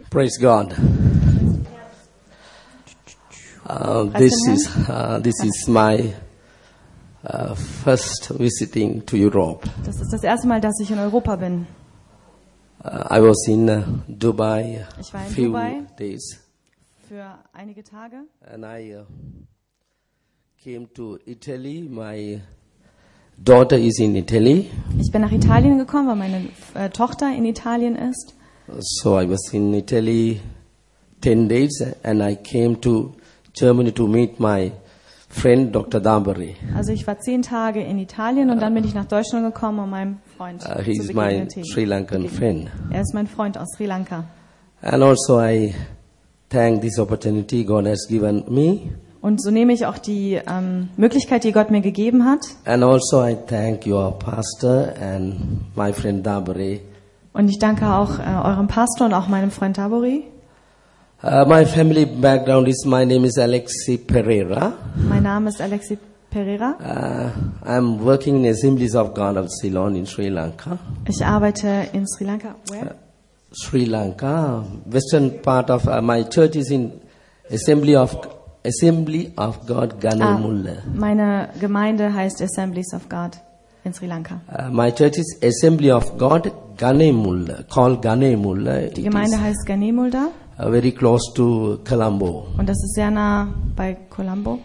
Praise God. This is my first visiting to Europe. Das ist das erste Mal, dass ich in Europa bin. I was in Dubai Ich war in few Dubai days, für einige Tage and I came to Italy. My daughter is in Italy, Ich bin nach Italien gekommen, weil meine Tochter in Italien ist. so I was in Italy 10 days, and I came to Germany to meet my friend Dr. Dabari. Also ich war 10 Tage in Italien und dann bin ich nach Deutschland gekommen, um meinem Freund He zu is my begegnen. Sri Lankan friend. Er ist mein Freund aus Sri Lanka. And also I thank this opportunity God has given me. Und so nehme ich auch die Möglichkeit, die Gott mir gegeben hat. And also I thank your pastor and my friend Dabari. Und ich danke auch eurem Pastor und auch meinem Freund Dabori. My family background is, my name is Alexi Pereira. Mein Name ist Alexi Pereira. I'm working in Assemblies of God of Ceylon in Sri Lanka. Ich arbeite in Sri Lanka. Where? Sri Lanka, western part of my church is in Assembly of God Ganemulla. Meine Gemeinde heißt Assemblies of God in Sri Lanka. My church is Assembly of God Ganemulla, called Ganemulla. Die Gemeinde heißt Ganemulda Very close to Colombo. und das ist sehr nah bei Colombo.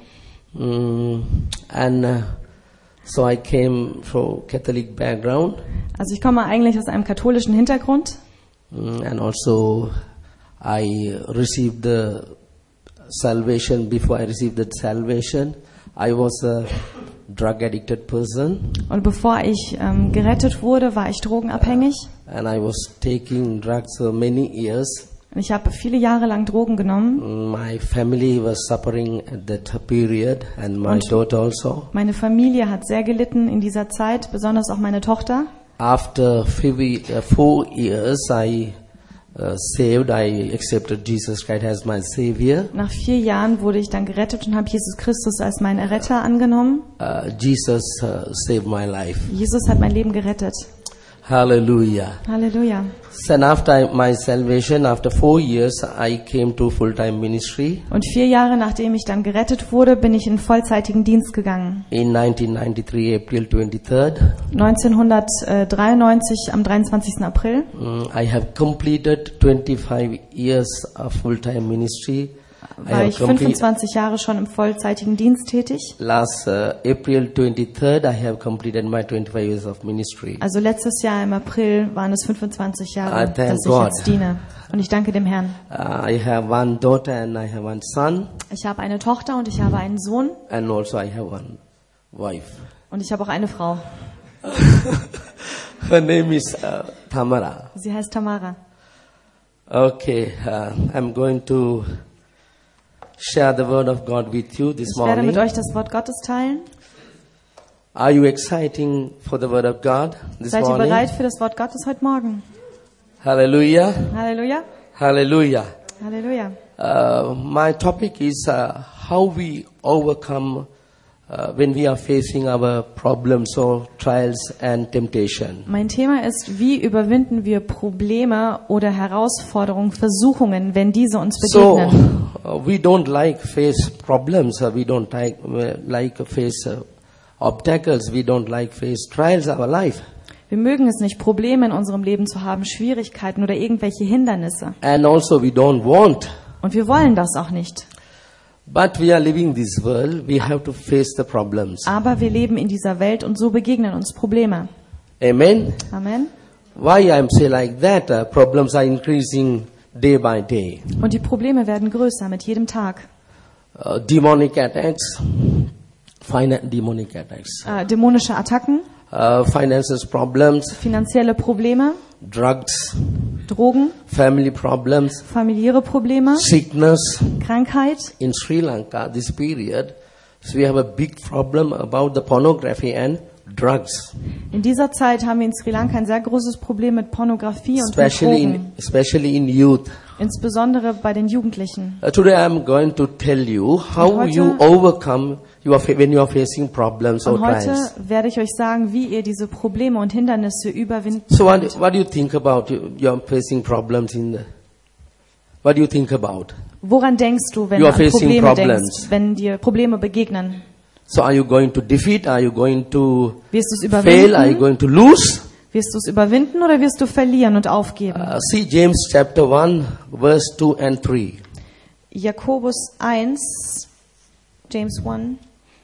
So I came from Catholic background, Also ich komme eigentlich aus einem katholischen Hintergrund and also I received the salvation. Before I received the salvation, I was a drug addicted person, und bevor ich gerettet wurde, war ich drogenabhängig. and I was taking drugs for many years. Und ich habe viele Jahre lang Drogen genommen. My family was suffering at that period, and my daughter also. Meine Familie hat sehr gelitten in dieser Zeit, besonders auch meine Tochter. After 4 years, I saved. I accepted Jesus Christ as my Savior. Nach 4 Jahren wurde ich dann gerettet und habe Jesus Christus als meinen Erretter angenommen. Jesus saved my life. Jesus hat mein Leben gerettet. Hallelujah. Halleluja. And after my salvation, after 4 years, I came to full-time ministry. Und 4 Jahre nachdem ich dann gerettet wurde, bin ich in vollzeitigen Dienst gegangen. In 1993, April 23rd, 1993 am 23. April. I have completed 25 years of full-time ministry. War ich 25 Jahre schon im vollzeitigen Dienst tätig. Last April 23rd, I have completed my 25 years of ministry. Also letztes Jahr im April waren es 25 Jahre, I thank dass ich God. jetzt diene. Und ich danke dem Herrn. I have one daughter and I have one son, Ich habe eine Tochter und ich habe einen Sohn and also I have one wife. und ich habe auch eine Frau. Her name is Tamara. Sie heißt Tamara. Okay, I'm going to share the word of God with you this Ich werde mit morning. euch das Wort Gottes teilen. Are you exciting for the word of God this Seid ihr morning? bereit für das Wort Gottes heute Morgen? Hallelujah. Halleluja. Hallelujah. Halleluja. My topic is how we overcome when we are facing our problems or trials and temptation. Mein Thema ist, wie überwinden wir Probleme oder Herausforderungen, Versuchungen, wenn diese uns So begegnen. we don't like face problems. We don't like face obstacles. We don't like face trials of our life. Wir mögen es nicht, Probleme in unserem Leben zu haben, Schwierigkeiten oder irgendwelche Hindernisse. And also we don't want. Und wir wollen das auch nicht. But we are living this world. We have to face the problems. Aber wir leben in dieser Welt und so begegnen uns Probleme. Amen. Amen. Why I'm say like that? Problems are increasing day by day. Und die Probleme werden größer mit jedem Tag. Demonic attacks, demonic attacks, Dämonische Attacken, finances problems, finanzielle Probleme, drugs, Drogen, family problems, familiäre Probleme, sickness. Krankheit. In Sri Lanka, this period, so we have a big problem about the pornography and drugs, In dieser Zeit haben wir in Sri Lanka ein sehr großes Problem mit Pornografie und mit Drogen, especially in youth. insbesondere bei den Jugendlichen. Today I am going to tell you how heute- you overcome when you are facing problems or Und heute trials. werde ich euch sagen, wie ihr diese Probleme und Hindernisse überwinden So könnt. what do you think about you are facing problems in the What do you think about? Woran denkst du, wenn You du are an facing Probleme problems. denkst, wenn dir Probleme begegnen? So are you going to defeat? Are you going to Wirst du es fail? Are you überwinden? going to lose? Wirst du es überwinden oder wirst du verlieren und aufgeben? See James chapter 1, verse 2 and 3. Jakobus 1, James 1.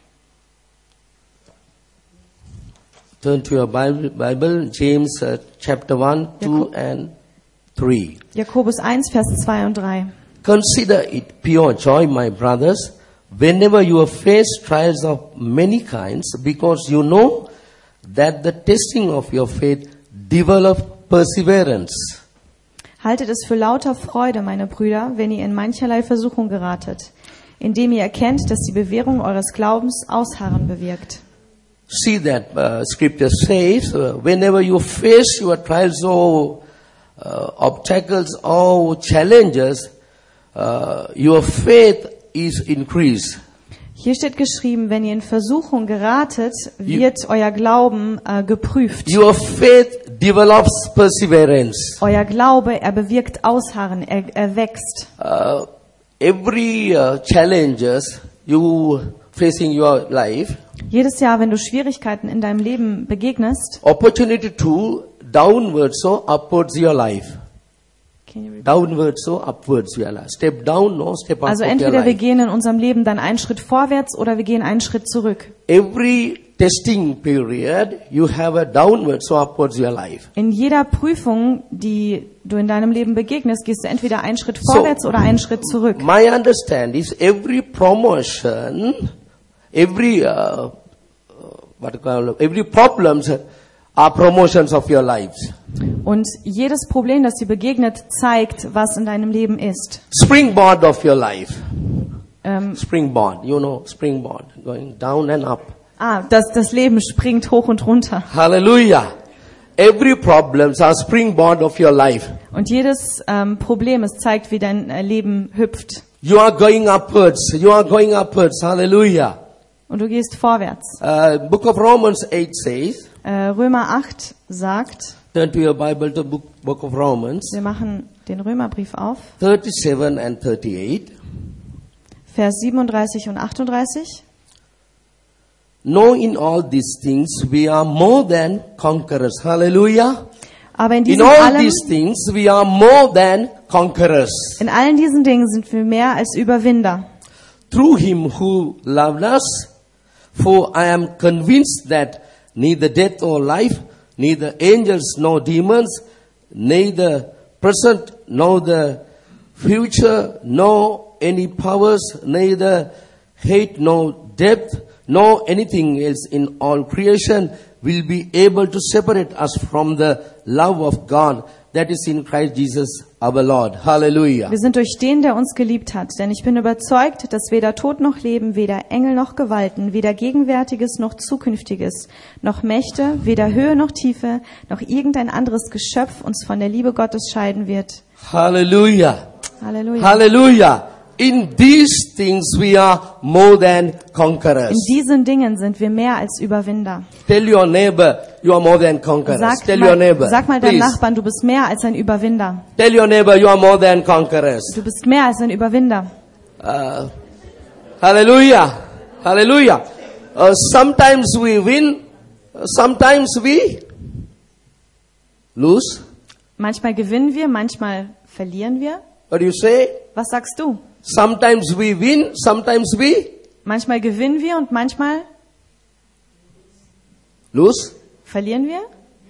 Turn to your Bible, James chapter 1, 2 and 3. Jakobus 1, Vers 2 und 3. Consider it pure joy, my brothers, whenever you face trials of many kinds, because you know that the testing of your faith develop perseverance. Haltet es für lauter Freude, meine Brüder, wenn ihr in mancherlei Versuchung geratet, indem ihr erkennt, dass die Bewährung eures Glaubens Ausharren bewirkt. See that scripture says, whenever you face your trials or obstacles or challenges, your faith is increased. Hier steht geschrieben, wenn ihr in Versuchung geratet, wird euer Glauben geprüft. Your faith develops perseverance. Euer Glaube, er bewirkt Ausharren, er wächst. Every challenges you face in your life, Jedes Jahr, wenn du Schwierigkeiten in deinem Leben begegnest, opportunity to downwards or upwards your life. Can you repeat? Downwards or upwards your life. Step down or step up Also of your entweder wir life. gehen in unserem Leben dann einen Schritt vorwärts oder wir gehen einen Schritt zurück. Every testing period, you have a downwards or upwards your life. In jeder Prüfung, die du in deinem Leben begegnest, gehst du entweder einen Schritt So, vorwärts oder einen Schritt zurück. My understanding is every promotion, every every problems are promotions of your lives. Und jedes Problem, das dir begegnet, zeigt, was in deinem Leben ist. Springboard of your life. Ähm, Springboard, you know, springboard, going down and up. das Leben springt hoch und runter. Hallelujah. Every problems are springboard of your life. Und jedes Problem, es zeigt, wie dein Leben hüpft. You are going upwards. You are going upwards. Hallelujah. Und du gehst vorwärts. Book of Romans 8 says, Römer 8 sagt, turn to your Bible to book of Romans, wir machen den Römerbrief auf, 37 and 38. Vers 37 und 38. No, in all these things we are more than conquerors. Hallelujah. Aber In all these things we are more than conquerors. in allen diesen Dingen sind wir mehr als Überwinder. Through him who loved us, for I am convinced that neither death or life, neither angels nor demons, neither present nor the future, nor any powers, neither height nor depth, nor anything else in all creation will be able to separate us from the love of God that is in Christ Jesus our Lord. Hallelujah. Wir sind durch den, der uns geliebt hat. Denn ich bin überzeugt, dass weder Tod noch Leben, weder Engel noch Gewalten, weder Gegenwärtiges noch Zukünftiges, noch Mächte, weder Höhe noch Tiefe, noch irgendein anderes Geschöpf uns von der Liebe Gottes scheiden wird. Hallelujah. Halleluja. Hallelujah. In these things we are more than conquerors. In diesen Dingen sind wir mehr als Überwinder. Tell your neighbor you are more than conquerors. Tell your neighbor. Sag mal deinem Please. Nachbarn, du bist mehr als ein Überwinder. Tell your neighbor you are more than conquerors. Du bist mehr als ein Überwinder. Hallelujah. Hallelujah. Sometimes we win, sometimes we lose. Manchmal gewinnen wir, manchmal verlieren wir. What do you say? Was sagst du? Sometimes we win, sometimes we Manchmal gewinnen wir und manchmal lose. verlieren wir.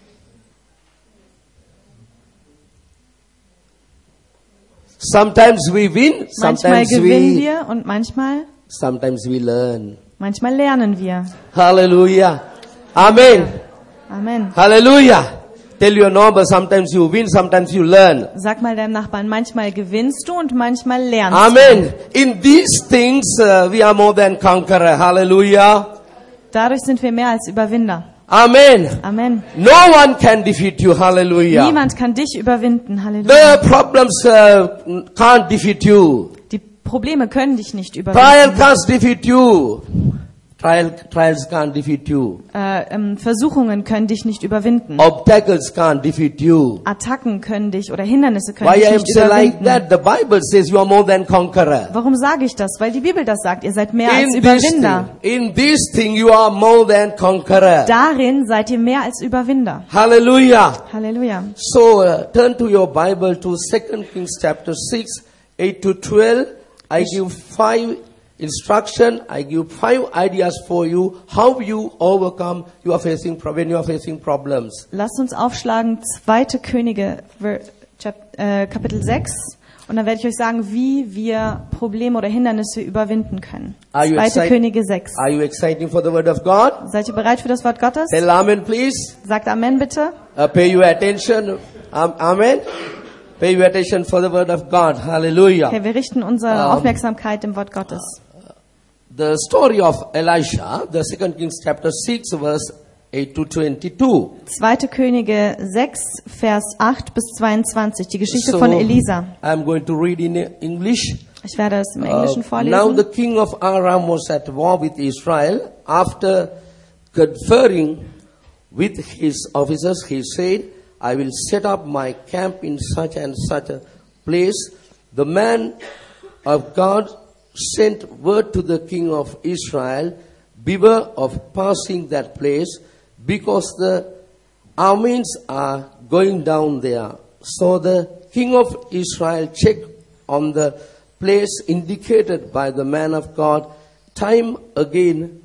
Sometimes we win, Manchmal sometimes gewinnen we wir und sometimes we learn. manchmal lernen wir. Hallelujah. Amen. Amen. Hallelujah. Tell your neighbor, sometimes you win, sometimes you learn. Sag mal deinem Nachbarn, manchmal gewinnst du und manchmal lernst Amen. In these things we are more than conqueror. Hallelujah. du. Dadurch sind wir mehr als Überwinder. Amen. Amen. No one can defeat you. Hallelujah. Niemand kann dich überwinden. Halleluja. The problems can't defeat you. Die Probleme können dich nicht Trial überwinden. can't defeat you. Trials can't defeat you. Versuchungen können dich nicht überwinden. Obstacles can't defeat you. Attacken können dich oder Hindernisse können Why dich I nicht say like überwinden. that? The Bible says you are more than conqueror. Warum sage ich das? Weil die Bibel das sagt. Ihr seid mehr als Überwinder. In this thing you are more than conqueror. Darin seid ihr mehr als Überwinder. Hallelujah. Halleluja. So turn to your Bible to 2 Kings chapter 6, 8 to 12. I give 5 instruction. I give 5 ideas for you how you overcome when you are facing problems. Lasst uns aufschlagen 2. Könige Kapitel 6 und dann werde ich euch sagen, wie wir Probleme oder Hindernisse überwinden können. 2. Könige 6. Are you excited for the word of God? Seid ihr bereit für das Wort Gottes? Tell Amen, please. Sagt Amen bitte. Pay your attention. Amen. Pay your attention for the word of God. Hallelujah. Okay, wir richten unsere Aufmerksamkeit dem Wort Gottes. The story of Elisha, the 2 Kings chapter 6 verse 8 to 22. 2. Könige 6, Vers 8 bis 22, die Geschichte von Elisa. I'm going to read in English. Ich werde es im Englischen Now the vorlesen. king of Aram was at war with Israel. After conferring with his officers, he said, I will set up my camp in such and such a place. The man of God sent word to the king of Israel, beware of passing that place, because the Arameans are going down there. So the king of Israel checked on the place indicated by the man of God. Time and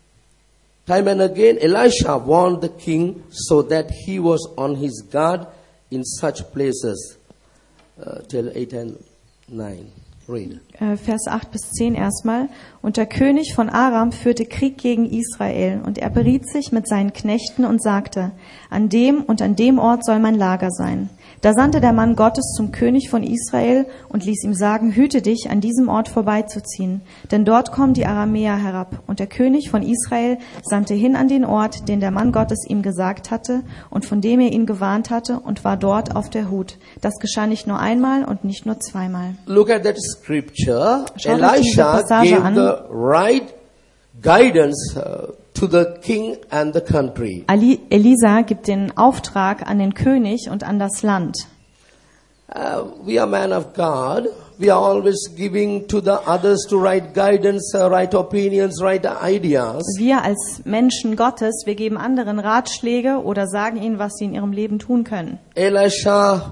again Elisha warned the king so that he was on his guard in such places. Till 8 and 9. Read. Vers 8 bis 10 erstmal. Und der König von Aram führte Krieg gegen Israel, und er beriet sich mit seinen Knechten und sagte, an dem und an dem Ort soll mein Lager sein. Da sandte der Mann Gottes zum König von Israel und ließ ihm sagen, hüte dich, an diesem Ort vorbeizuziehen, denn dort kommen die Aramäer herab. Und der König von Israel sandte hin an den Ort, den der Mann Gottes ihm gesagt hatte und von dem er ihn gewarnt hatte, und war dort auf der Hut. Das geschah nicht nur einmal und nicht nur zweimal. Look at that scripture. Schaut euch diese Elisha Passage gave an. the right guidance to the king and the country. Elisa gibt den Auftrag an den König und an das Land. We are men of God. We are always giving to the others to right guidance, right opinions, right ideas. Wir als Menschen Gottes, wir geben anderen Ratschläge oder sagen ihnen, was sie in ihrem Leben tun können. Elisha,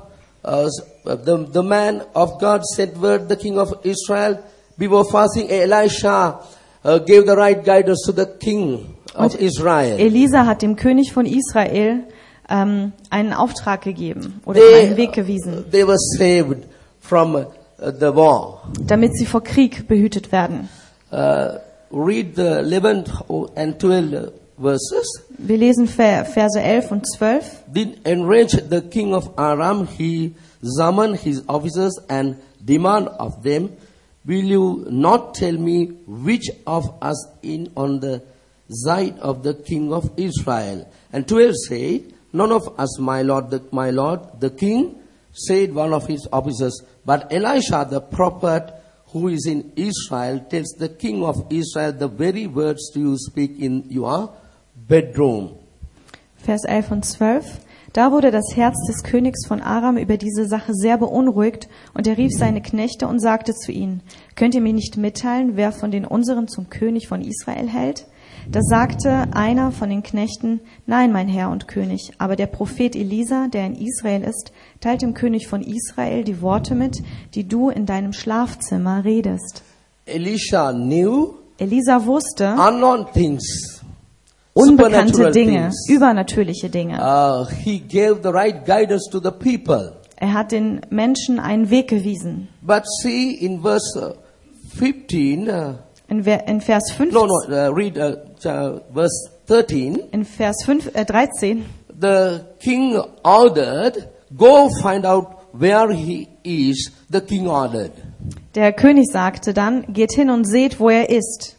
the man of God, sent word the king of Israel. Before fasting, Elisha gave the right guidance to the king of Israel. Elisa hat dem König von Israel einen Auftrag gegeben oder einen Weg gewiesen, They were saved from the war. damit sie vor Krieg behütet werden. Read the 11 and 12 verses. Wir lesen Verse 11 und 12. Then enraged the king of Aram, he summoned his officers and demanded of them, will you not tell me which of us in on the side of the king of Israel? And 12 said, none of us, my lord, the king, said one of his officers. But Elisha the prophet, who is in Israel, tells the king of Israel the very words you speak in your bedroom. Vers 11 und 12. Da wurde das Herz des Königs von Aram über diese Sache sehr beunruhigt, und er rief seine Knechte und sagte zu ihnen, könnt ihr mir nicht mitteilen, wer von den unseren zum König von Israel hält? Da sagte einer von den Knechten, nein, mein Herr und König, aber der Prophet Elisa, der in Israel ist, teilt dem König von Israel die Worte mit, die du in deinem Schlafzimmer redest. Elisa knew Elisa wusste unknown things, unbekannte supernatural Dinge, things. übernatürliche Dinge. He gave the right guidance to the people. Er hat den Menschen einen Weg gewiesen. But see in verse 15, In Vers 5, read verse 13. in Vers 13, The king ordered, go find out where he is. The king ordered. der König sagte dann, geht hin und seht, wo er ist.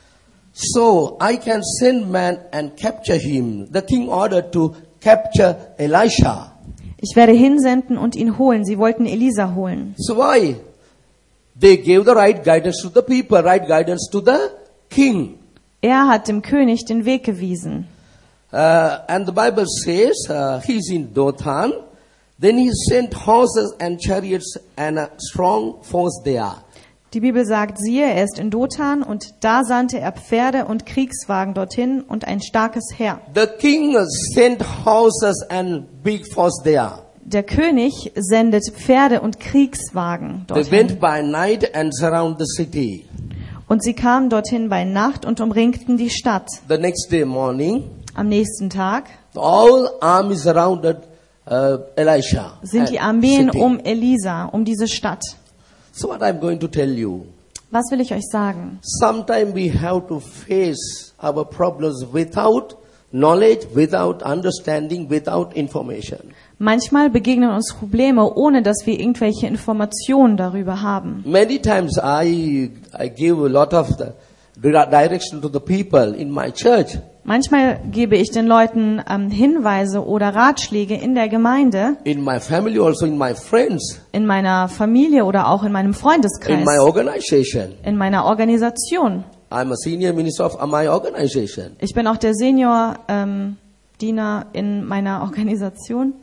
So I can send man and capture him. The king ordered to capture Elisha. Ich werde hinsenden und ihn holen. Sie wollten Elisa holen. So why? They gave the right guidance to the people, right guidance to the king. Er hat dem König den Weg gewiesen. And the Bible says he's in Dothan. Then he sent horses and chariots and a strong force there. Die Bibel sagt, siehe, er ist in Dothan und da sandte er Pferde und Kriegswagen dorthin und ein starkes Heer. The king sent horses and big force there. Der König sendet Pferde und Kriegswagen They dorthin. went by night and surround the city. Und sie kamen dorthin bei Nacht und umringten die Stadt. The next day morning, Am nächsten Tag all armies surrounded Elisha. sind die and Armeen city. um Elisa, um diese Stadt. So what I'm going to tell you. Was will ich euch sagen? Sometimes we have to face our problems without knowledge, without understanding, without information. Manchmal begegnen uns Probleme, ohne dass wir irgendwelche Informationen darüber haben. Many times I give a lot of the direction to the people in my church. Manchmal gebe ich den Leuten Hinweise oder Ratschläge in der Gemeinde, In my family, also in my friends, in meiner Familie oder auch in meinem in Freundeskreis, my organization. in meiner Organisation. I'm a senior minister of my organization. Ich bin auch der Senior-Diener in meiner Organisation.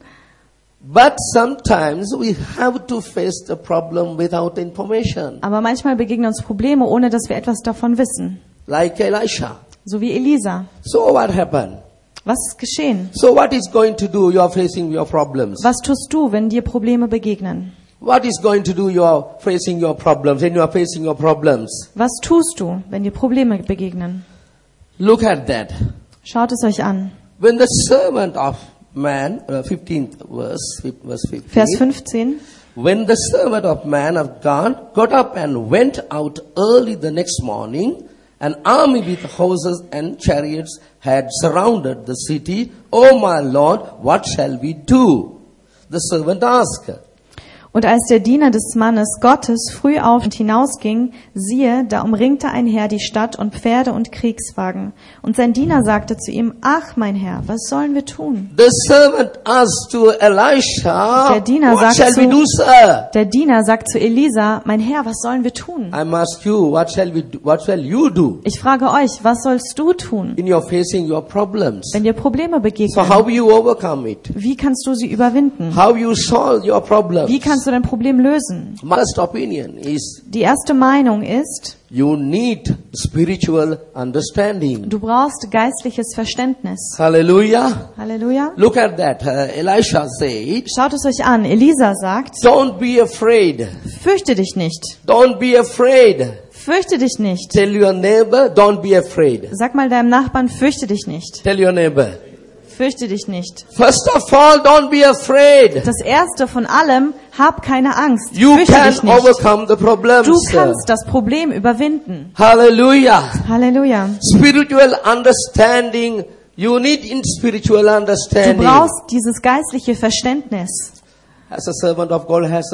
But sometimes we have to face the problem without information. Aber manchmal begegnen uns Probleme, ohne dass wir etwas davon wissen. Like Elisha. So wie Elisa. So what happened? Was ist geschehen? So what is going to do? You are facing your problems. Was tust du, wenn dir Probleme begegnen? What is going to do? You are facing your problems. When you are facing your problems. Was tust du, wenn dir Probleme begegnen? Look at that. Schaut es euch an. When the servant of man, 15th verse 15. Vers 15. When the servant of man of God got up and went out early the next morning, an army with horses and chariots had surrounded the city. Oh my Lord, what shall we do? The servant asked. Und als der Diener des Mannes Gottes früh auf und hinausging, siehe, da umringte ein Heer die Stadt und Pferde und Kriegswagen. Und sein Diener sagte zu ihm, ach mein Herr, was sollen wir tun? The servant asked to Elisha, Der Diener what sagt shall we do, sir? Der Diener sagt zu Elisa, mein Herr, was sollen wir tun? I ask you, what shall you do? Ich frage euch, was sollst du tun, In your facing your problems. wenn dir Probleme So begegnen? how you overcome it? Wie kannst du sie überwinden? How you solve your problems? Wie kannst du dein Problem lösen? My first opinion is Die erste Meinung ist, you need spiritual understanding. du brauchst geistliches Verständnis. Hallelujah. Halleluja. Look at that. Elisha said, Schaut es euch an. Elisa sagt, don't be afraid. fürchte dich nicht. Don't be afraid. Fürchte dich nicht. Tell your neighbor, don't be afraid. Sag mal deinem Nachbarn, fürchte dich nicht. Tell your neighbor. Fürchte dich nicht. First of all, don't be afraid. Das erste von allem, hab keine Angst. You Fürchte can dich nicht. overcome the problems. Du kannst das Problem überwinden. Hallelujah. Halleluja. Spiritual understanding. You need in spiritual Du understanding. brauchst dieses geistliche Verständnis. As a servant of God, as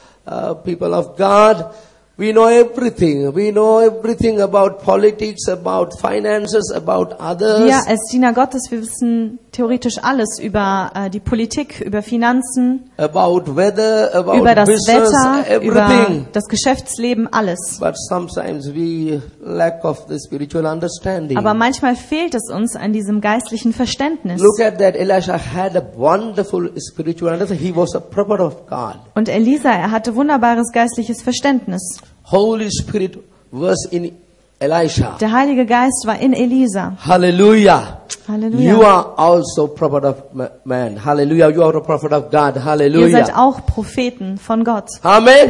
a people of God, we know everything. We know everything about politics, about finances, about others. Wir als Diener Gottes, wir wissen theoretisch alles über die Politik, über Finanzen, About weather, about über das business, Wetter, über everything. das Geschäftsleben, alles. But sometimes we lack of the spiritual understanding. Aber manchmal fehlt es uns an diesem geistlichen Verständnis. Look at that. Elisha had a wonderful spiritual understanding. He was a prophet of God. Und Elisa, er hatte wunderbares geistliches Verständnis. Holy Spirit was in Elisha. Der Heilige Geist war in Elisa. Hallelujah. Halleluja. You are also prophet of man. Hallelujah. You are a prophet of God. Ihr seid Hallelujah. auch Propheten von Gott. Amen.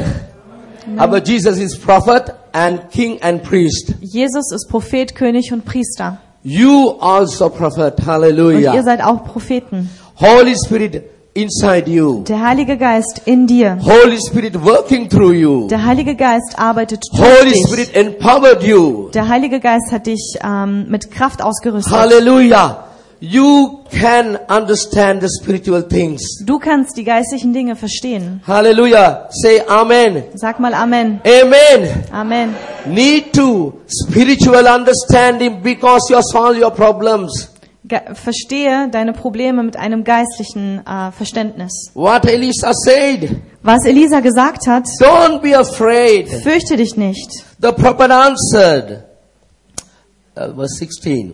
Aber Jesus is prophet and king and priest. Jesus ist Prophet, König und Priester. You also prophet. Und ihr Hallelujah. seid auch Propheten. Holy Spirit inside you. Der Heilige Geist in dir. Holy Spirit working through you. Der Heilige Geist arbeitet durch Holy dich. Spirit empowered you. Der Heilige Geist hat dich mit Kraft ausgerüstet. Hallelujah. You can understand the spiritual things. Du kannst die geistlichen Dinge verstehen. Hallelujah. Say amen. Sag mal Amen. Amen. Amen. Need to spiritual understanding because you solve your problems. Verstehe deine Probleme mit einem geistlichen Verständnis. What Elisha said. Was Elisa gesagt hat, Don't be afraid. fürchte dich nicht. The prophet answered. verse 16.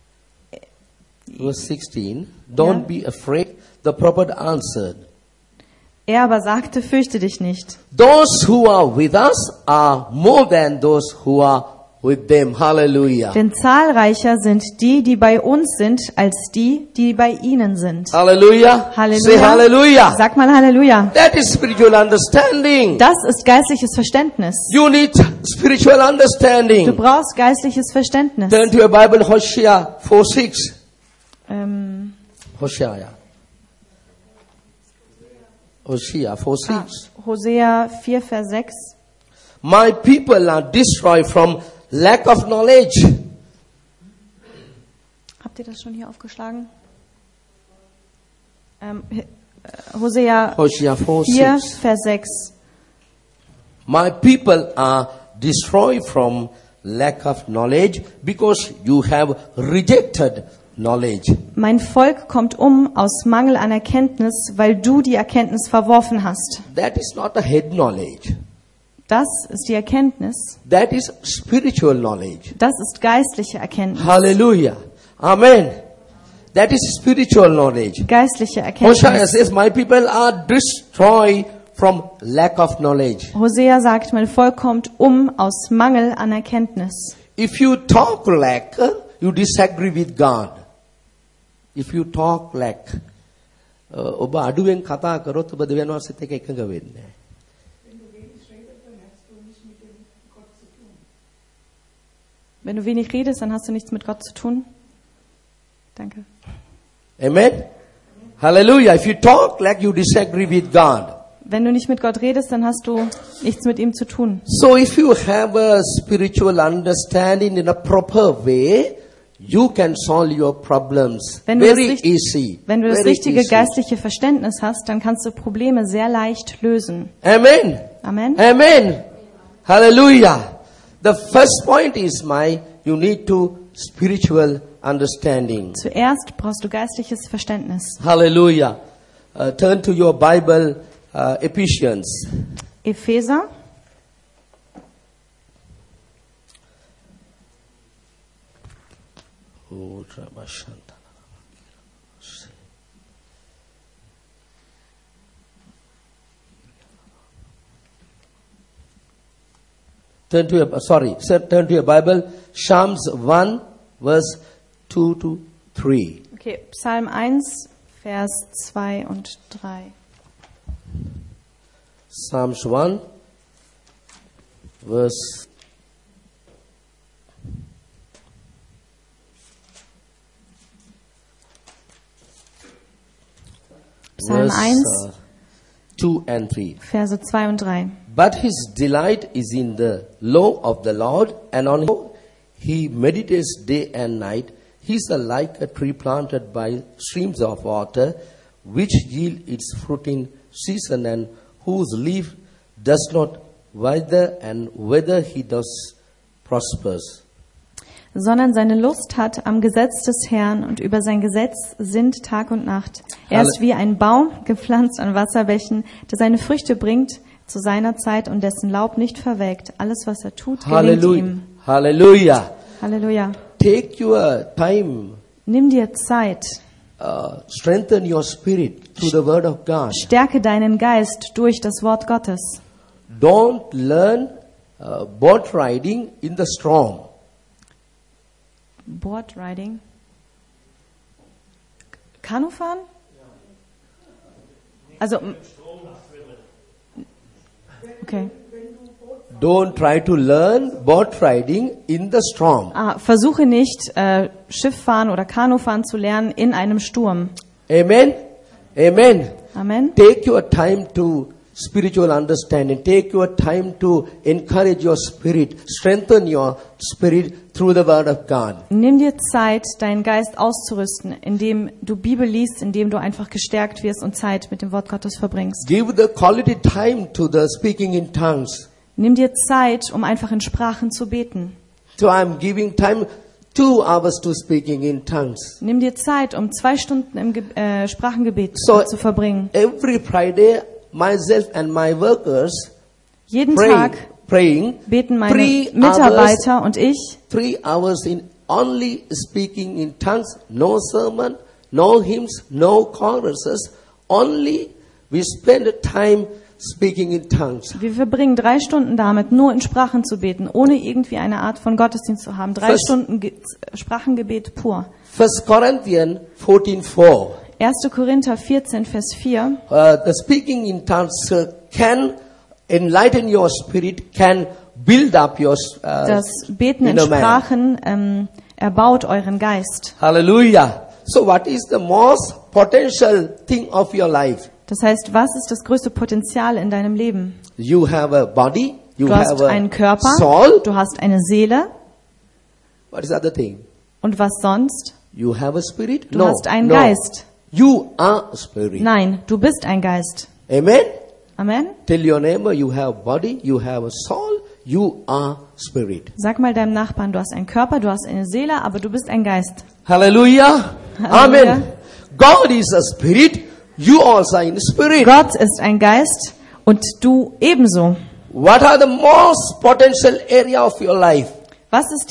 Verse 16. Don't be afraid. The prophet answered, Er aber sagte, fürchte dich nicht. those who are with us are more than those who are with them. Hallelujah. Denn zahlreicher sind die, die bei uns sind, als die, die bei ihnen sind. Hallelujah. Halleluja. Say hallelujah. Sag mal Halleluja. That is spiritual understanding. Das ist geistliches Verständnis. You need spiritual Du understanding. brauchst geistliches Verständnis. Turn to your Bible, Hosea 4:6. Hosea. Hosea 4:6. Hosea 4, Vers 6. My people are destroyed from lack of knowledge. Habt ihr das schon hier aufgeschlagen? Hosea Hosea 4, 4:6. Vers 6. My people are destroyed from lack of knowledge because you have rejected knowledge. Mein Volk kommt aus Mangel an Erkenntnis, weil du die Erkenntnis verworfen hast. That is not a head knowledge. Das ist die Erkenntnis. That is spiritual knowledge. Das ist geistliche Erkenntnis. Hallelujah. Amen. That is spiritual knowledge. Geistliche Hosea Erkenntnis. says, my people are destroyed from lack of knowledge. Hosea sagt, mein Volk kommt aus Mangel an Erkenntnis. If you talk lack, you disagree with God. If you talk lack, ඔබ අඩුවෙන් කතා කරොත් ඔබ දෙවියන් වහන්සේත් එක්ක එකඟ වෙන්නේ නැහැ. Wenn du wenig redest, dann hast du nichts mit Gott zu tun. Danke. Amen. Hallelujah. If you talk like you disagree with God. Wenn du nicht mit Gott redest, dann hast du nichts mit ihm zu tun. So if you have a spiritual understanding in a proper way, you can solve your problems Wenn du very das, easy. wenn du das Very richtige easy. geistliche Verständnis hast, dann kannst du Probleme sehr leicht lösen. Amen. Amen. Amen. Hallelujah. The first point is you need to spiritual understanding. Zuerst brauchst du geistliches Verständnis. Hallelujah. Turn to your Bible, Ephesians. Epheser. Oh, Rabashanta. Turn to your Bible, Psalms 1, verse 2 to 3. Okay, Psalm 1, Vers 2 und 3. Psalms 1, verse Psalm 1, 2 and 3. Verse 2 und 3. But his delight is in the law of the Lord, and on him he meditates day and night. He is like a tree planted by streams of water, which yield its fruit in season, and whose leaf does not wither, and whether he does prospers. Sondern seine Lust hat am Gesetz des Herrn, und über sein Gesetz sinnt Tag und Nacht. Er ist wie ein Baum, gepflanzt an Wasserbächen, der seine Früchte bringt zu seiner Zeit und dessen Laub nicht verwelkt. Alles, was er tut, gelingt Hallelujah. ihm. Hallelujah. Halleluja. Take your time. Nimm dir Zeit. Strengthen your spirit through the word of God. Stärke deinen Geist durch das Wort Gottes. Don't learn boat riding in the storm. Board riding. Kanufahren? Also, okay. Don't try to learn boat riding in the storm. Versuche nicht, Schifffahren oder Kanufahren zu lernen in einem Sturm. Amen. Amen. Amen. Take your time to spiritual understanding. Take your time to encourage your spirit. Strengthen your spirit through the word of God. Nimm dir Zeit, deinen Geist auszurüsten, indem du Bibel liest, indem du einfach gestärkt wirst und Zeit mit dem Wort Gottes verbringst. Give the quality time to the speaking in tongues. Nimm dir Zeit, um einfach in Sprachen zu beten. So I'm giving time 2 hours to speaking in tongues. Nimm dir Zeit, um 2 Stunden im Sprachengebet So zu verbringen. every Friday, myself and my workers Jeden Tag praying beten meine 3 Mitarbeiter und ich 3 hours in only speaking in tongues, no sermon, no hymns, no choruses, only we spend time speaking in tongues. Wir verbringen 3 Stunden damit, nur in Sprachen zu beten, ohne irgendwie eine Art von Gottesdienst zu haben. 3 Stunden Sprachengebet pur. 1 Corinthians 14:4. 1. Korinther 14, Vers 4. The speaking in tongues can enlighten your spirit, can build up your Das Beten in inner man. Sprachen erbaut euren Geist. Hallelujah. So what is the most potential thing of your life? Das heißt, was ist das größte Potenzial in deinem Leben? You have a body, you Du hast have einen a Körper, soul. du hast eine Seele What is the other thing? und was sonst? You have a spirit? Du hast einen Geist. You are a spirit. Nein, du bist ein Geist. Amen? Amen? Tell your neighbor you have body, you have a soul, you are spirit. Sag mal deinem Nachbarn, du hast einen Körper, du hast eine Seele, aber du bist ein Geist. Hallelujah. Hallelujah. Amen. God is a spirit, you also are in spirit. Gott ist ein Geist und du ebenso. What are the most potential area of your life? Was ist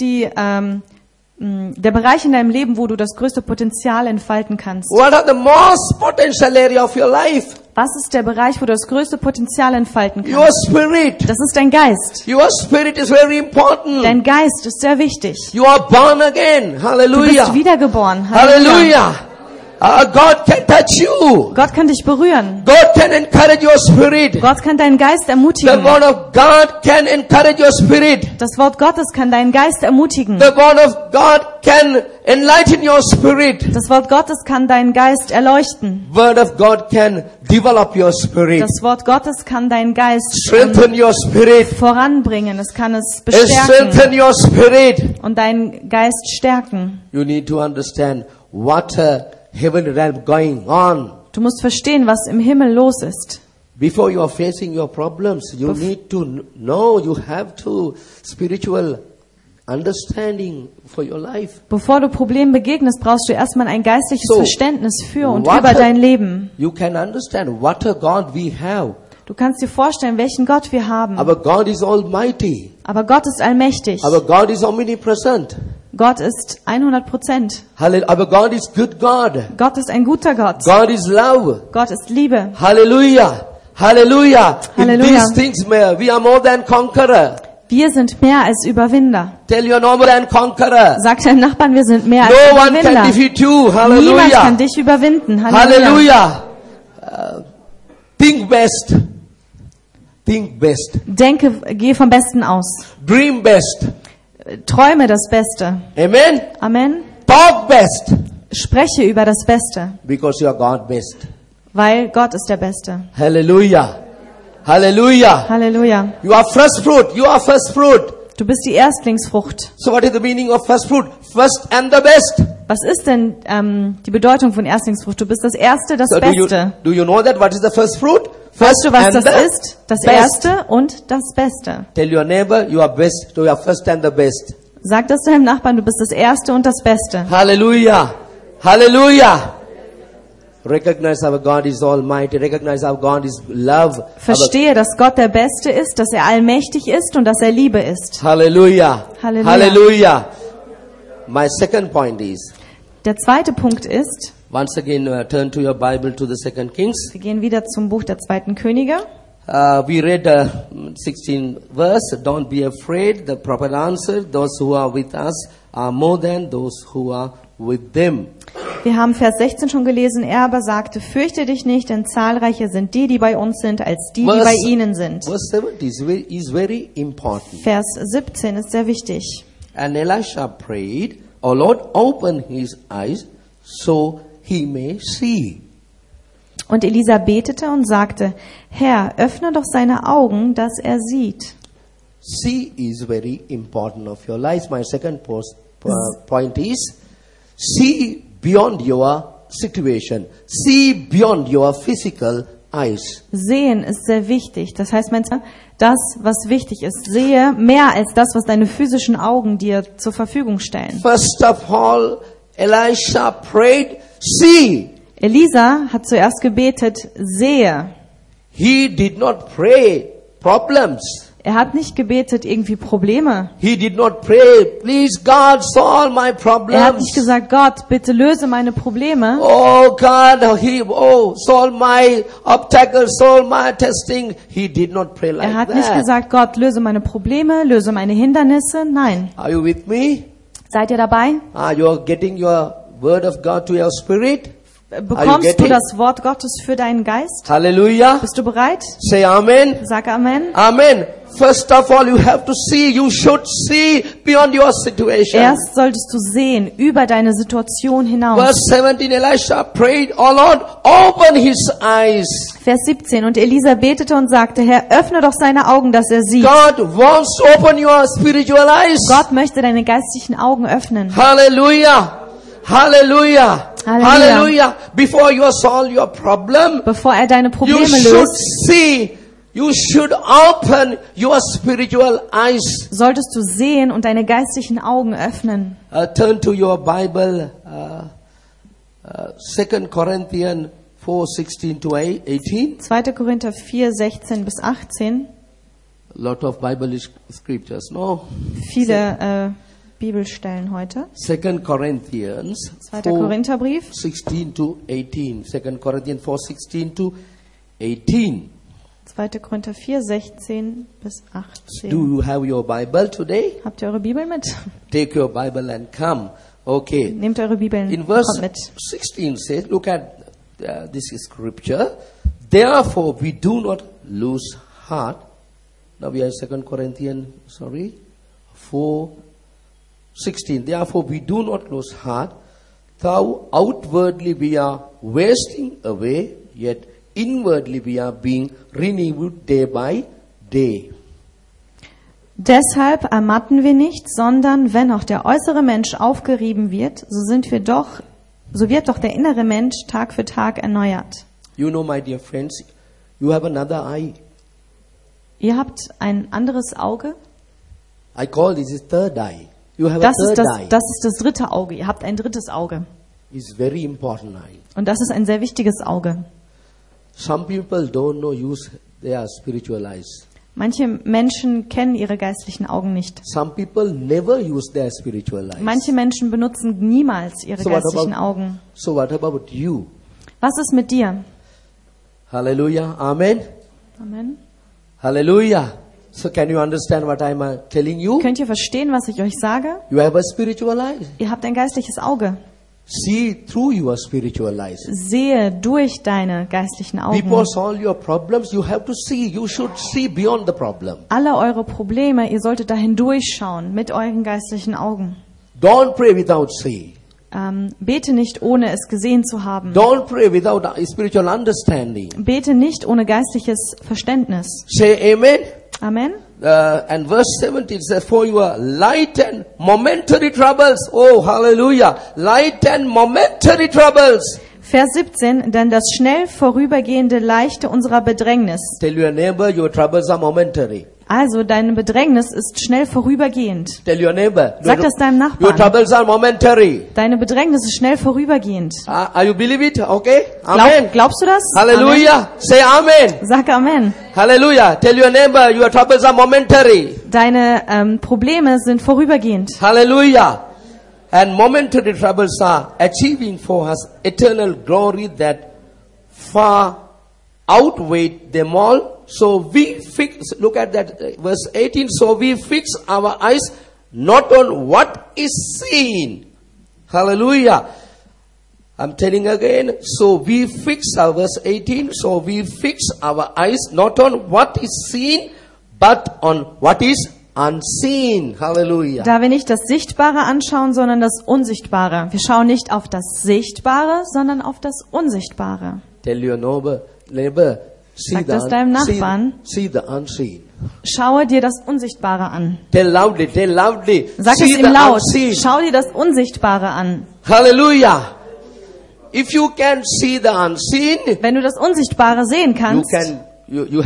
der Bereich in deinem Leben, wo du das größte Potenzial entfalten kannst? What are the most potential area of your life? Was ist der Bereich, wo du das größte Potenzial entfalten Your kannst? spirit. Das ist dein Geist. Your spirit is very important. Dein Geist ist sehr wichtig. You are born again. Du Hallelujah. bist wiedergeboren. Hallelujah. God can touch you. Gott kann dich berühren. God can encourage your spirit. Gott kann deinen Geist The ermutigen. word of God can encourage your spirit. Das Wort Gottes kann deinen Geist ermutigen. The word of God can enlighten your spirit. Das Wort Gottes kann deinen Geist erleuchten. Word of God can develop your spirit. Das Wort Gottes kann deinen Geist Strengthen your spirit. voranbringen. Es kann es bestärken Strengthen your spirit. und deinen Geist stärken. You need to understand what heaven realm going on. Du musst verstehen, was im Himmel los ist. Before you are facing your problems, you need to know, you have to spiritual understanding for your life. Bevor du Problemen begegnest, brauchst du erstmal ein geistliches So, Verständnis für und what über dein Leben. You can understand what a God we have. Du kannst dir vorstellen, welchen Gott wir haben. Our God is almighty. Aber Gott ist allmächtig. Our God is omnipresent. Gott ist 100%. Hallelujah. Our God is good God. Gott ist ein guter Gott. God is love. Gott ist Liebe. Hallelujah. Hallelujah. In Hallelujah. these things, we are more than conqueror. Wir sind mehr als Überwinder. Tell your neighbor and conqueror. Sag deinem Nachbarn, wir sind mehr als No one can Überwinder. defeat you. Niemand kann Hallelujah. dich überwinden. Halleluja. Hallelujah. Think best. Think best. Denke, geh vom Besten aus. Dream best. Träume das Beste. Amen. Amen. Talk best. Spreche über das Beste, Because you are God best. weil Gott ist der Beste. Hallelujah. Hallelujah. Halleluja. You are first fruit. You are first fruit. Du bist die Erstlingsfrucht. So what is the meaning of first fruit? First and the best. Was ist denn die Bedeutung von Erstlingsfrucht? Du bist das Erste, das So Beste. do you know that? What is the first fruit? Weißt du, was and das the ist? Das best. Erste und das Beste. Tell your neighbor you are best. You are first and the best. Sag das deinem Nachbarn, du bist das Erste und das Beste. Hallelujah. Hallelujah. Recognize our God is almighty. Recognize our God is love. Verstehe, dass Gott der Beste ist, dass er allmächtig ist und dass er Liebe ist. Hallelujah. Halleluja. Hallelujah. My second point is, Der zweite Punkt ist, once again turn to your Bible to the Second Kings. wir gehen wieder zum Buch der zweiten Könige. We read 16 verse. Don't be afraid. The proper answer, those who are with us are more than those who are with them. Wir haben Vers 16 schon gelesen. Er aber sagte, fürchte dich nicht, denn zahlreicher sind die, die bei uns sind, als die, die bei ihnen sind. Verse 17 is very important. Vers 17 ist sehr wichtig. And Elisha prayed, "O Lord, open his eyes so he may see." Und Elisa betete und sagte, Herr, öffne doch seine Augen, dass er sieht. See is very important of your life. My second point is, see beyond your situation. See beyond your physical eyes. Sehen ist sehr wichtig. Das heißt, das, was wichtig ist, sehe mehr als das, was deine physischen Augen dir zur Verfügung stellen. First of all, Elisha prayed, see. Elisa hat zuerst gebetet, sehe. He did not pray problems. Er hat nicht gebetet, irgendwie Probleme. He did not pray, please God, solve my Er hat problems. nicht gesagt, Gott, bitte löse meine Probleme. Oh God, solve my obstacles, solve my testing. He did not pray like Er hat nicht that. gesagt, Gott, löse meine Probleme, löse meine Hindernisse. Nein. Are you with me? Seid ihr dabei? You are getting your word of God to your spirit? Bekommst du getting? das Wort Gottes für deinen Geist? Hallelujah. Bist du bereit? Say amen. Sag Amen. Amen. First of all, you have to see, you should see beyond your situation. Erst solltest du sehen, über deine Situation hinaus. Verse 17, Elisha prayed, oh Lord, open his eyes. Vers 17. Und Elisa betete und sagte, Herr, öffne doch seine Augen, dass er sieht. God wants to open your spiritual eyes. Gott möchte deine geistlichen Augen öffnen. Hallelujah. Hallelujah. Halleluja. Hallelujah. Before you solve your problem, Bevor er deine you Probleme should löst, see, you should open your spiritual eyes. solltest du sehen und deine geistlichen Augen öffnen. Turn to your Bible, 2 Corinthians 4:16 to 18. 2. Korinther 4, 16 bis 18. A lot of Bible scriptures, no? Viele Bibelstellen heute. 2 Corinthians 2. Korintherbrief. 16 to 18. 2 Corinthians 4:16 to 18. 2. Korinther 4, 16 bis 18. Do you have your Bible today? Habt ihr eure Bibel mit? Take your Bible and come. Okay. Nehmt eure Bibeln, In verse kommt mit. 16 says, look at this scripture. Therefore we do not lose heart. Now we are 2 Corinthians, 4:16. Therefore we do not lose heart. Though outwardly we are wasting away, yet inwardly we are being renewed day by day. Deshalb ermatten wir nicht, sondern wenn auch der äußere Mensch aufgerieben wird, so wird doch der innere Mensch Tag für Tag erneuert. You know, my dear friends, you have another eye. Ihr habt ein anderes Auge. I call this is third eye. You have Das a ist third das, eye. das ist das dritte Auge. Ihr habt ein drittes Auge. It's very important eye. Und das ist ein sehr wichtiges Auge. Some people don't know use their spiritual eyes. Manche Menschen kennen ihre geistlichen Augen nicht. Some people never use their spiritual eyes. Manche Menschen benutzen niemals ihre So what geistlichen about- Augen. So what about you? Was ist mit dir? Hallelujah. Amen. Amen. Hallelujah. So can you understand what I'm telling you? Könnt ihr verstehen, was ich euch sage? You have a spiritual eye. Ihr habt ein geistliches Auge. See through your spiritual eyes. Sehe durch deine geistlichen Before Augen. solve your problems, you have to see. You should see beyond the problem. Alle eure Probleme, ihr solltet dahin durchschauen mit euren geistlichen Augen. Don't pray without seeing. Bete nicht, ohne es gesehen zu haben. Don't pray without spiritual understanding. Bete nicht ohne geistliches Verständnis. Say amen. Amen. And verse 17 says, for your light and momentary troubles. Oh, hallelujah. Light and momentary troubles. Vers 17, denn das schnell vorübergehende Leichte unserer Bedrängnis. Tell your neighbor your troubles are momentary. Also deine Bedrängnis ist schnell vorübergehend. Tell your neighbor. Sag das deinem Your Nachbarn. troubles are momentary. Deine Bedrängnis ist schnell vorübergehend. Are you believe it? Okay? Amen. Glaubst du das? Hallelujah. Say amen. Amen. Sag Amen. Hallelujah. Tell your neighbor your troubles are momentary. Deine Probleme sind vorübergehend. Hallelujah. And momentary troubles are achieving for us eternal glory that far outweigh them all. So we fix, look at that verse 18. So we fix our eyes not on what is seen. Hallelujah. I'm telling again. So we fix our verse 18. So we fix our eyes not on what is seen, but on what is unseen. Hallelujah. Da wir nicht das Sichtbare anschauen, sondern das Unsichtbare. Wir schauen nicht auf das Sichtbare, sondern auf das Unsichtbare. Tell your neighbor, see Sag das deinem Nachbarn. see the unseen. Schaue dir das Unsichtbare an. Tell loudly. Sag See es the ihm laut. unseen. Schau dir das Unsichtbare an. Hallelujah. If you can see the unseen, Wenn du das Unsichtbare sehen kannst, you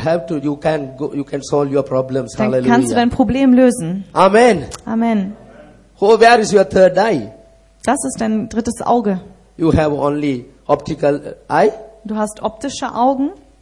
can solve your problems. dann Hallelujah. kannst du dein Problem lösen. Amen. Amen. Oh, where is your third eye? Das ist dein drittes Auge. You have only optical eye. Du hast optische Augen,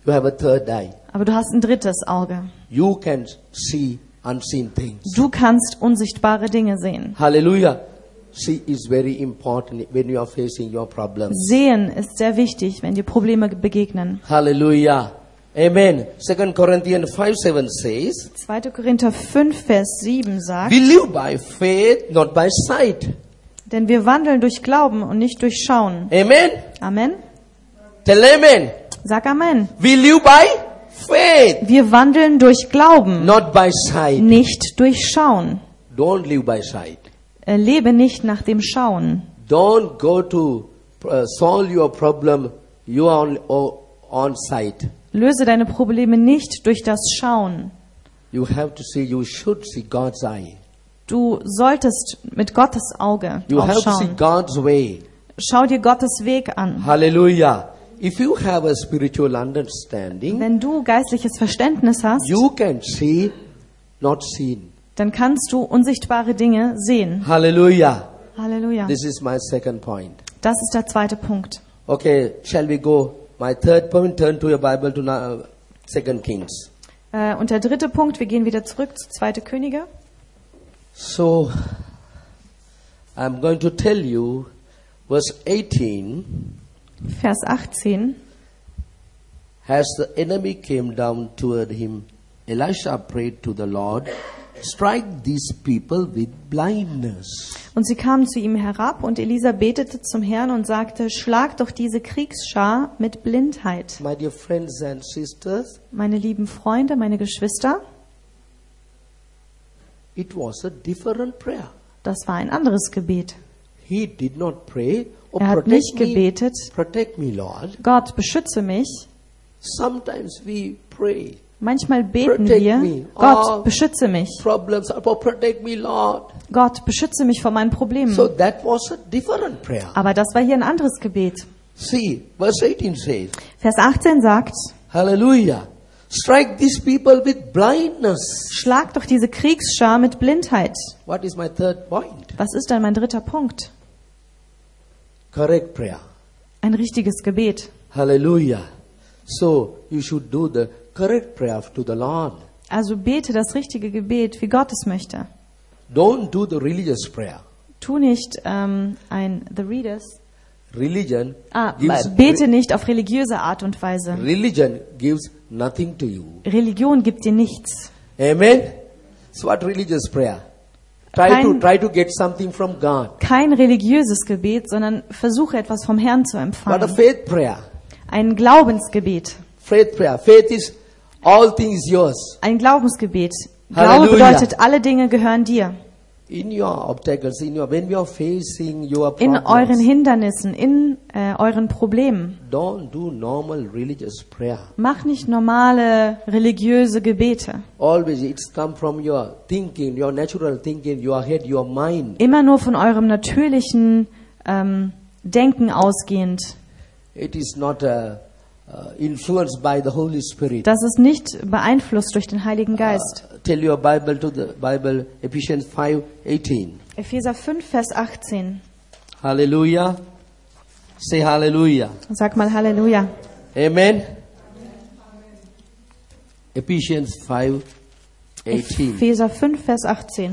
You have a third eye. Aber du hast ein drittes Auge. You can see unseen things. Du kannst unsichtbare Dinge sehen. Hallelujah. See is very important when you are facing your problems. Sehen ist sehr wichtig, wenn dir Probleme begegnen. Hallelujah. Amen. 2 Corinthians 5:7 says, 2. Korinther 5, Vers 7 sagt, we live by faith, not by sight. denn wir wandeln durch Glauben und nicht durch Schauen. Amen. Amen. Tell amen. Sag Amen. We live by faith, Wir wandeln durch Glauben, not by sight. nicht durch Schauen. Don't live by sight. Lebe nicht nach dem Schauen. Don't go to solve your problem. You are on sight. Löse deine Probleme nicht durch das Schauen. You have to see. You should see God's eye. Du solltest mit Gottes Auge You have to see aufschauen. God's way. Schau dir Gottes Weg an. Hallelujah. If you have a spiritual understanding, Wenn du geistliches Verständnis hast, you can see, not seen. dann kannst du unsichtbare Dinge sehen. Hallelujah. Halleluja. This is my second point. Das ist der zweite Punkt. Okay, shall we go? My third point, turn to your Bible to 2 Kings. Und der dritte Punkt, wir gehen wieder zurück zu 2. Könige. So, I'm going to tell you, verse 18, Vers 18. as the enemy came down toward him, Elisha prayed to the Lord, strike these people with blindness. Und sie kamen zu ihm herab, und Elisa betete zum Herrn und sagte, schlag doch diese Kriegsschar mit Blindheit. My dear friends and sisters, Meine lieben Freunde, meine Geschwister, it was a different prayer. das war ein anderes Gebet. He did not pray, oh, Er hat nicht gebetet, protect me, Lord. Gott, beschütze mich. Sometimes we pray, Manchmal beten Protect wir, me. Gott, beschütze mich. problems, oh, protect me, Lord. Gott, beschütze mich vor meinen Problemen. So that was a different prayer. Aber das war hier ein anderes Gebet. See, verse 18 says, Vers 18 sagt, hallelujah, strike these people with blindness. schlag doch diese Kriegsschar mit Blindheit. What is my third point? Was ist dann mein dritter Punkt? Correct prayer. Ein richtiges Gebet. Hallelujah. So you should do the correct prayer to the Lord. Also bete das richtige Gebet, wie Gott es möchte. Don't do the religious prayer. Tu nicht The Readers. Religion Bete nicht auf religiöse Art und Weise. religion gives nothing to you. Religion gibt dir nichts. Amen. So what religious prayer? Try to get something from God. Kein religiöses Gebet, sondern versuche etwas vom Herrn zu What a empfangen. faith prayer. Ein Glaubensgebet. Faith prayer. Faith is all things yours. Ein Glaubensgebet. Halleluja. Glaube bedeutet, alle Dinge gehören dir. In your obstacles, when you are facing your In problems, euren Hindernissen, in euren Problemen. don't do normal religious prayer. Mach nicht normale religiöse Gebete. Always it's come from your thinking, your natural thinking, your head, your mind. Immer nur von eurem natürlichen Denken ausgehend. It is not influenced by the Holy Spirit. Das ist nicht beeinflusst durch den Heiligen Geist. Tell your Bible to the Bible, Ephesians 5:18. Epheser 5, Vers 18. Hallelujah. Say hallelujah. Sag mal Halleluja. Amen. Ephesians 5:18. Epheser 5, Vers 18.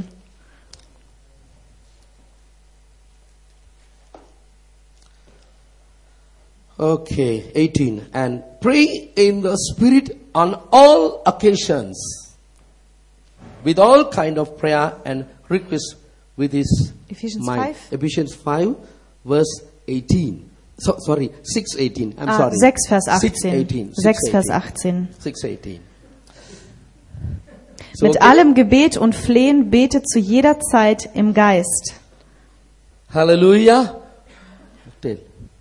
Okay, 18. And pray in the Spirit on all occasions, with all kind of prayer and request with his Ephesians mind. 5. Ephesians 5, verse 18. So, sorry, 6:18. I'm sorry. 6, Vers 18. 6:18. 6, Vers 18. 6:18. So, Mit allem Gebet und Flehen bete zu jeder Zeit im Geist. Hallelujah. Tell.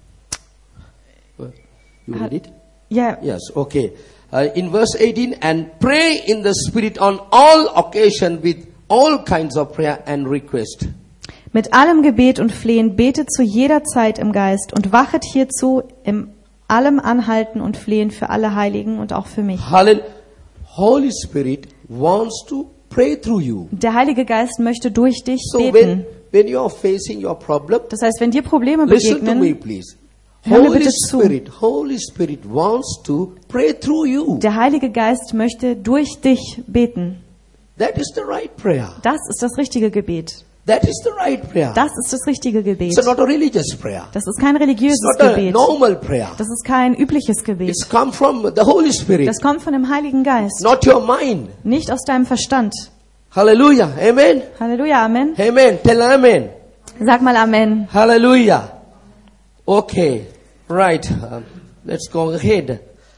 You read it? Ja, Yes, okay. In verse 18, and pray in the Spirit on all occasion with all kinds of prayer and request. mit allem Gebet und Flehen bete zu jeder Zeit im Geist und wachet hierzu in allem Anhalten und Flehen für alle Heiligen und auch für mich. Holy Spirit wants to pray through you. Der Heilige Geist möchte durch dich So beten. when you are facing your problem, Das heißt, wenn dir Probleme listen to me begegnen, please. Hör mir bitte zu. Holy Spirit wants to pray through you. Der Heilige Geist möchte durch dich beten. That is the right prayer. Das ist das richtige Gebet. That is the right prayer. Das ist das richtige Gebet. It's not a religious prayer. Das ist kein It's religiöses not a Gebet. normal prayer. Das ist kein übliches Gebet. It's come from the Holy Spirit, Das kommt von dem Heiligen Geist, not your mind. nicht aus deinem Verstand. Hallelujah. Amen. Halleluja, Amen. Amen. Tell amen. Sag mal Amen. Hallelujah. Okay. Right. Let's go ahead.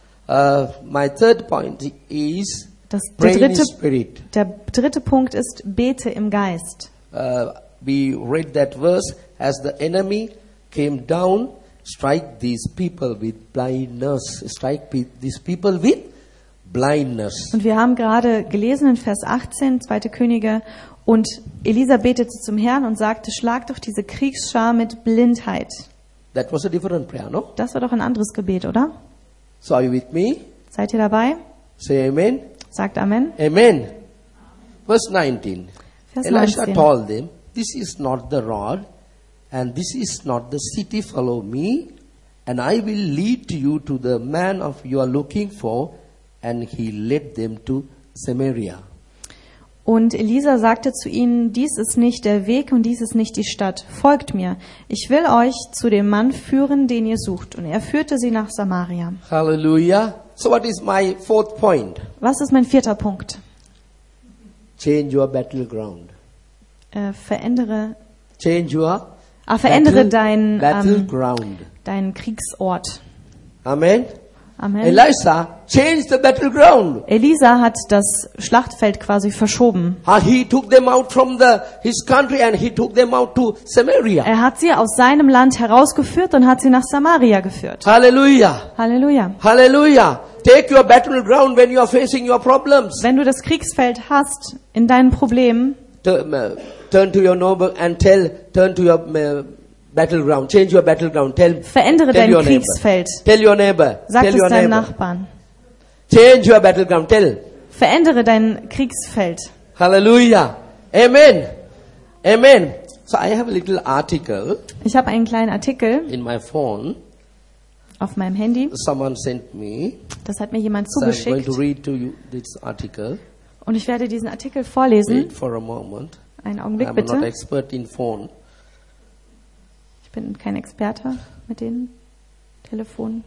My third point is Der pray in the Spirit. dritte Punkt ist, bete im Geist. We read that verse, as the enemy came down, strike these people with blindness. These people with blindness. Und wir haben gerade gelesen in Vers 18, 2. Könige, und Elisa betete zum Herrn und sagte, schlag doch diese Kriegsschar mit Blindheit. That was a different prayer, no? Das war doch ein anderes Gebet, oder? So are you with me? Seid ihr dabei? Say amen. Sagt Amen. Amen. Verse 19. Vers Elisha 19. told them, this is not the rod, and this is not the city, follow me, and I will lead you to the man of you are looking for, and he led them to Samaria. Und Elisa sagte zu ihnen, dies ist nicht der Weg und dies ist nicht die Stadt. Folgt mir. Ich will euch zu dem Mann führen, den ihr sucht. Und er führte sie nach Samaria. Hallelujah. So what is my fourth point? Was ist mein 4. Punkt? Change your battleground. Verändere Verändere deinen dein Kriegsort. Amen. Amen. Elisha changed the battleground. Elisa hat das Schlachtfeld quasi verschoben. He took them out from his country and he took them out to Samaria. Er hat sie aus seinem Land herausgeführt und hat sie nach Samaria geführt. Hallelujah. Halleluja. Hallelujah. Take your battleground when you are facing your problems. Wenn du das Kriegsfeld hast in deinen Problemen, Turn to your neighbor and turn to your battleground. Change your battleground. verändere tell dein your neighbor. Kriegsfeld. Tell your neighbor. Sag Tell es your deinem neighbor. Nachbarn. Change your battleground. Tell. Verändere dein Kriegsfeld. Hallelujah. Amen. Amen. So I have a little article Ich habe einen kleinen Artikel in my phone. auf meinem Handy. Someone sent me. Das hat mir jemand So I'm going zugeschickt. to read to you this article. Und ich werde diesen Artikel vorlesen. Wait for a moment. Einen Augenblick I'm not bitte. expert in phone. Ich bin kein Experte mit den Telefonen.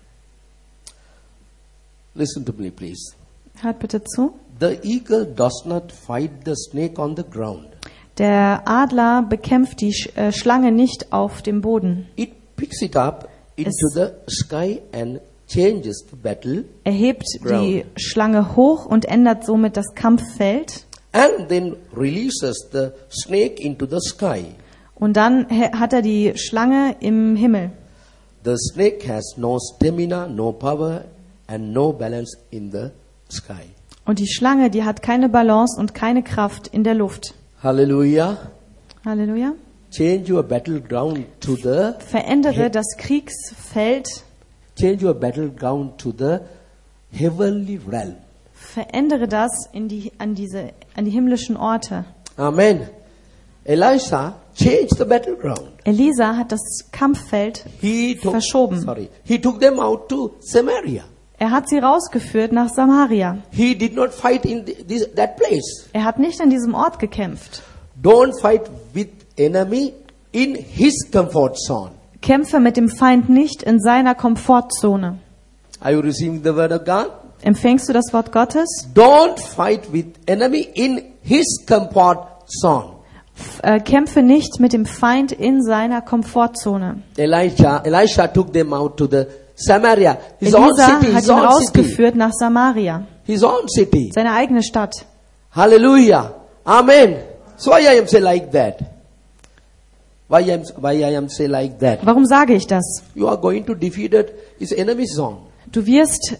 Listen to me, please. Hört bitte zu. The eagle does not fight the snake on the ground. Der Adler bekämpft die Schlange nicht auf dem Boden. It picks it up into the sky and changes the battle Er hebt die Schlange hoch und ändert somit das Kampffeld. and then releases the snake into the sky. Und dann hat er die Schlange im Himmel. The snake has no stamina, no power and no balance in the sky. Und die Schlange, die hat keine Balance und keine Kraft in der Luft. Hallelujah. Halleluja. Change your battleground to the Verändere das Kriegsfeld. change your battleground to the heavenly realm. Verändere das an die himmlischen Orte. Amen. Elisha changed the battleground. Elisa hat das Kampffeld verschoben. He took them out to Samaria. Er hat sie rausgeführt nach Samaria. He did not fight in that place. Er hat nicht an diesem Ort gekämpft. Don't fight with enemy in his comfort zone. Kämpfe mit dem Feind nicht in seiner Komfortzone. Are you receiving the word of God? Empfängst du das Wort Gottes? Don't fight with enemy in his comfort zone. Kämpfe nicht mit dem Feind in seiner Komfortzone. Elisha took them out to the Samaria. His own Elisa city. hat His ihn own city. rausgeführt nach Samaria, His own city. seine eigene Stadt. Hallelujah. Amen. So why I am say like that? Why I am say like that? Warum sage ich das? You are going to defeat his enemy zone. Du wirst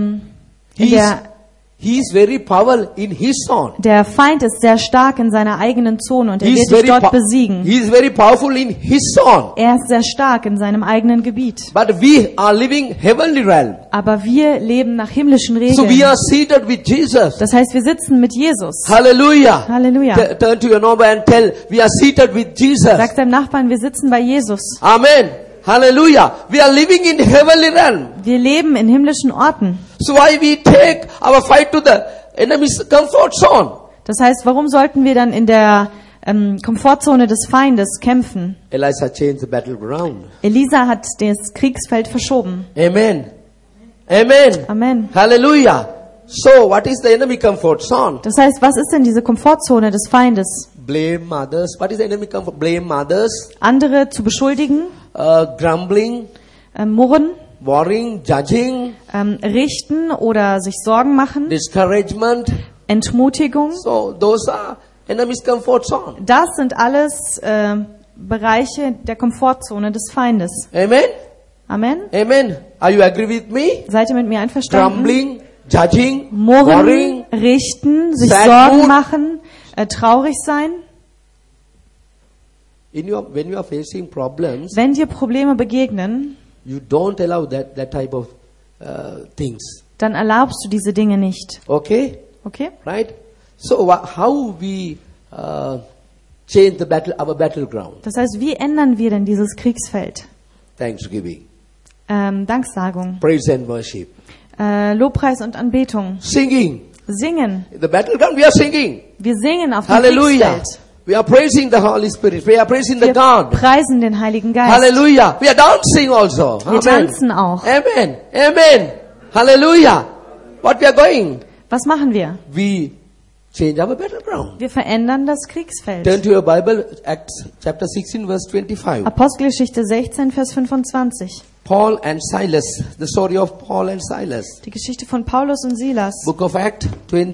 He is very powerful in his zone. der Feind ist sehr stark in seiner eigenen Zone und er wird dich dort besiegen. He is very powerful in his zone. Er ist sehr stark in seinem eigenen Gebiet. But we are living heavenly realm. Aber wir leben nach himmlischen So we Regeln. are seated with Jesus. Das heißt, wir sitzen mit Jesus. Hallelujah. Halleluja. Turn to your neighbor and tell, we are seated with Jesus. Sag deinem Nachbarn, wir sitzen bei Jesus. Amen. Hallelujah. We are living in heavenly realm. Wir leben in himmlischen Orten. So why we take our fight to the enemy's comfort zone? Das heißt, warum sollten wir dann in der Komfortzone des Feindes kämpfen? Elisha changed the battleground. Elisa hat das Kriegsfeld verschoben. Amen. Amen. Amen. Hallelujah. So what is the enemy comfort zone? Das heißt, was ist denn diese Komfortzone des Feindes? Blame others. What is the enemy comfort? Blame others. Andere zu beschuldigen, Grumbling, murren, worrying, judging, richten oder sich Sorgen machen, discouragement. Entmutigung. So those are enemy's comfort zone. Das sind alles Bereiche der Komfortzone des Feindes. Amen. Amen. Amen. Are you agree with me? Seid ihr mit mir einverstanden? Grumbling, judging, Murren, worrying. richten, sich sad Sorgen mood. machen, traurig sein. When you are facing problems, Wenn dir Probleme begegnen, you don't allow that type of things. dann erlaubst du diese Dinge nicht. Okay? Okay? Right? So how we change our battleground? Das heißt, wie ändern wir denn dieses Kriegsfeld? Thanksgiving, Danksagung, praise and worship, Lobpreis und Anbetung, singing. singen. The battleground, we are singing. Wir singen auf dem Hallelujah. Kriegsfeld. We are praising the Holy Spirit. We are praising the Wir God. preisen den Heiligen Geist. Hallelujah. We are dancing also. Wir tanzen auch. Amen. Amen. Hallelujah. What we are going? Was machen wir? We change our battleground. Wir verändern das Kriegsfeld. Turn to your Bible, Acts chapter 16, verse 25. Apostelgeschichte 16, Vers 25. Paul and Silas. The story of Paul and Silas. Die Geschichte von Paulus und Silas. Book of Acts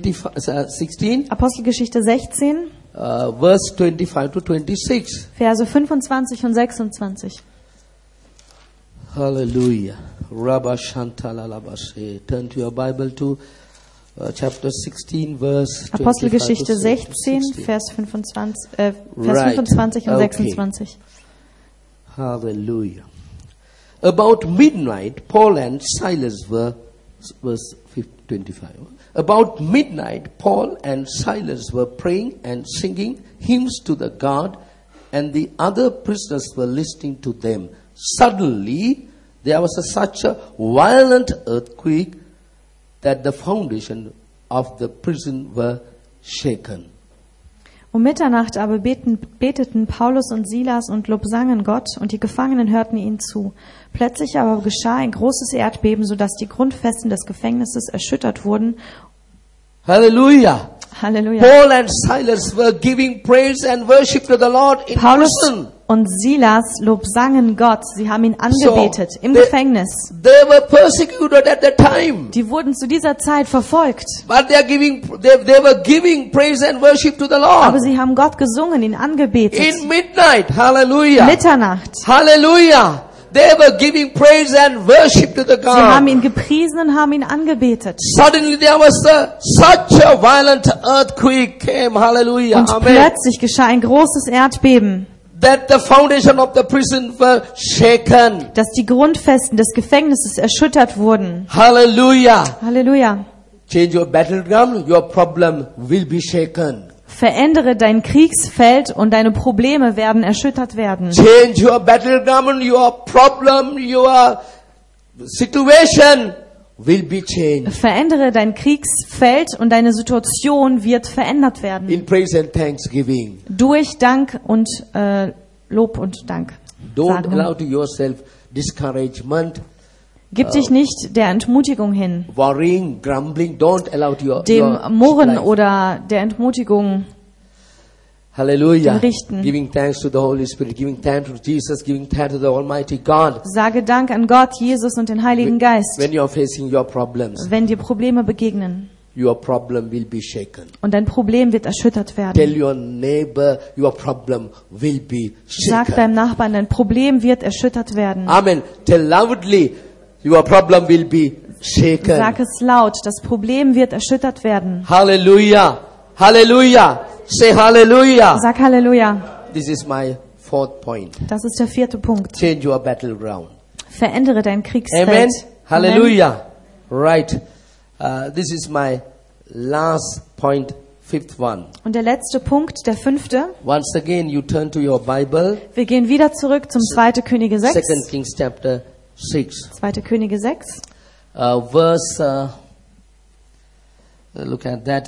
16, Apostelgeschichte 16, verse 25 to 26. Verse 25 und 26. Hallelujah. Rabba Shantalalabashe. Turn to your Bible to chapter 16, verse 25 Apostelgeschichte to 16, 60. Vers 25, Vers Right. 25 und Okay. 26. Hallelujah. About midnight, Paul and Silas were, verse 25. About midnight, Paul and Silas were praying and singing hymns to the God, and the other prisoners were listening to them. Suddenly, there was such a violent earthquake that the foundation of the prison were shaken. Um Mitternacht aber beteten Paulus und Silas und lobsangen Gott, und die Gefangenen hörten ihnen zu. Plötzlich aber geschah ein großes Erdbeben, sodass die Grundfesten des Gefängnisses erschüttert wurden. Hallelujah. Halleluja. Paul and Silas were giving praise and worship to the Lord in Paulus prison. und Silas lobsangen Gott. Sie haben ihn angebetet im they- Gefängnis. They were persecuted at that time. Die wurden zu dieser Zeit verfolgt. But they were giving praise and worship to the Aber Lord. sie haben Gott gesungen, ihn angebetet. In midnight. Hallelujah. Mitternacht. Hallelujah. They were giving praise and worship to the Sie haben God. ihn gepriesen und haben ihn angebetet. Suddenly there was such a violent earthquake came. Hallelujah. Und Amen. plötzlich geschah ein großes Erdbeben, That the foundation of the prison were shaken. dass die Grundfesten des Gefängnisses erschüttert wurden. Hallelujah. Halleluja. Change your battleground, your problem will be shaken. Verändere dein Kriegsfeld und deine Probleme werden erschüttert werden. Change your battleground, your problem, your situation will be changed. Verändere dein Kriegsfeld und deine Situation wird verändert werden. In praise and thanksgiving. Durch Dank und Lob und Dank. Don't Sagen. allow to yourself discouragement, Gib dich nicht der Entmutigung hin, worrying, grumbling. Don't allow to your dem your Murren life. oder der Entmutigung. Hallelujah. dem Richten. Giving thanks to the Holy Spirit, giving thanks to Jesus, giving thanks to the Almighty God. Sage Dank an Gott, Jesus und den Heiligen Geist, When you are facing your problems, wenn dir Probleme begegnen. your problem will be shaken. Und dein Problem wird erschüttert Tell werden. your neighbor your problem will be Sag shaken. deinem Nachbarn, dein Problem wird erschüttert werden. Amen. Tell loudly your problem will be shaken. Sag es laut, das Problem wird erschüttert werden. Hallelujah. Hallelujah. Say hallelujah. Sag Halleluja. This is my fourth point. Das ist der 4. Punkt. Change your battleground. Verändere dein Kriegsfeld. Amen. Amen. Hallelujah. Right. This is my last point. fifth one. Und der letzte Punkt, der 5. Once again, you turn to your Bible, Wir gehen wieder zurück zum 2. Könige 6. 2 Kings chapter 6. 2. Könige 6. Look at that,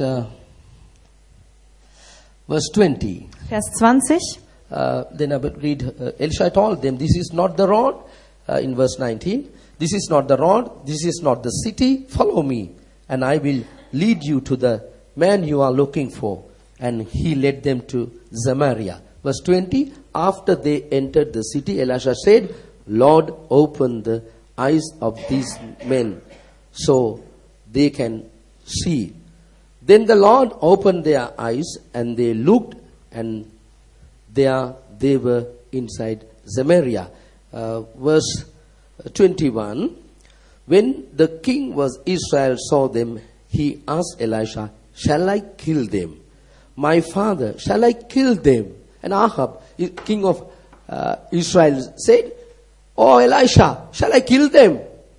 verse 20. Vers 20. Then I will read, Elisha told them, this is not the road, in verse 19. This is not the road, this is not the city, follow me, and I will lead you to the man you are looking for. And he led them to Samaria. Verse 20, after they entered the city, Elisha said, Lord, open the eyes of these men so they can see. Then the Lord opened their eyes, and they looked, and there they were inside Samaria. Verse 21, when the king of Israel saw them, he asked Elisha, shall I kill them? My father, shall I kill them? And Ahab, king of Israel, said, Oh Elisha, shall I kill them?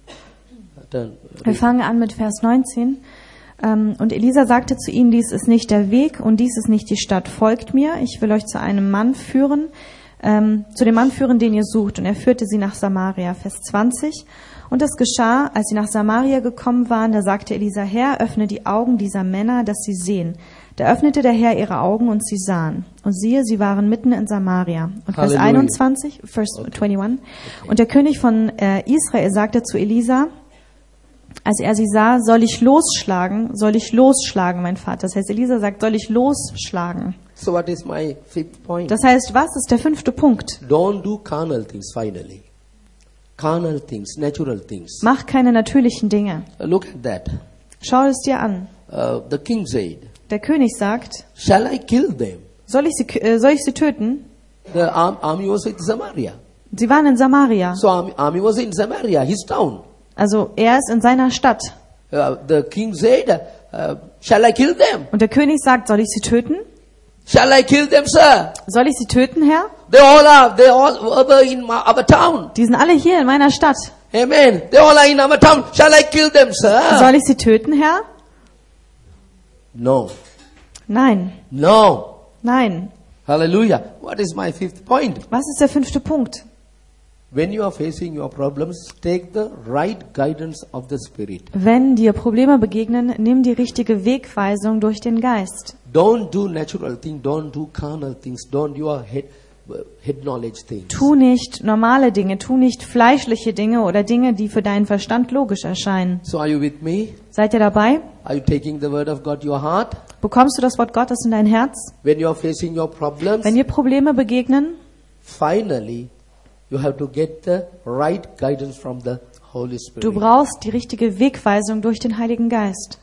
Wir fangen an mit Vers 19. Und Elisa sagte zu ihnen, dies ist nicht der Weg und dies ist nicht die Stadt. Folgt mir, ich will euch zu einem Mann führen, zu dem Mann führen, den ihr sucht. Und er führte sie nach Samaria. Vers 20. Und es geschah, als sie nach Samaria gekommen waren, da sagte Elisa, Herr, öffne die Augen dieser Männer, dass sie sehen. Da öffnete der Herr ihre Augen und sie sahen. Und siehe, sie waren mitten in Samaria. Und Vers 21, Vers 21. Okay. Und der König von Israel sagte zu Elisa, als er sie sah, soll ich losschlagen, mein Vater. Das heißt, Elisa sagt, soll ich losschlagen. So what is my fifth point? Das heißt, was ist der 5. Punkt? Don't do carnal things finally. Carnal things, natural things. Mach keine natürlichen Dinge. Look at that. Schau es dir an. The king said, Der König sagt, shall I kill them? soll ich sie töten? The army was in Samaria. Sie waren in Samaria. So army was in Samaria, his town. Also er ist in seiner Stadt. The king said, shall I kill them? Und der König sagt, soll ich sie töten? Shall I kill them, sir? Soll ich sie töten, Herr? They all were in our town. Die sind alle hier in meiner Stadt. Amen. They all are in our town. Shall I kill them, sir? Soll ich sie töten, Herr? No. Nein. No. Nein. Hallelujah. What is my fifth point? Was ist der 5. Punkt? When you are facing your problems, take the right guidance of the Spirit. Wenn dir Probleme begegnen, nimm die richtige Wegweisung durch den Geist. Don't do natural things. Don't do carnal things. Don't your head knowledge things. Tu nicht normale Dinge, tu nicht fleischliche Dinge oder Dinge, die für deinen Verstand logisch erscheinen. So are you with me? Seid ihr dabei? Are you taking the word of God to your heart? Bekommst du das Wort Gottes in dein Herz? When you are facing your problems, Wenn dir Probleme begegnen, finally, you have to get the right guidance from the Holy Spirit. du brauchst die richtige Wegweisung durch den Heiligen Geist.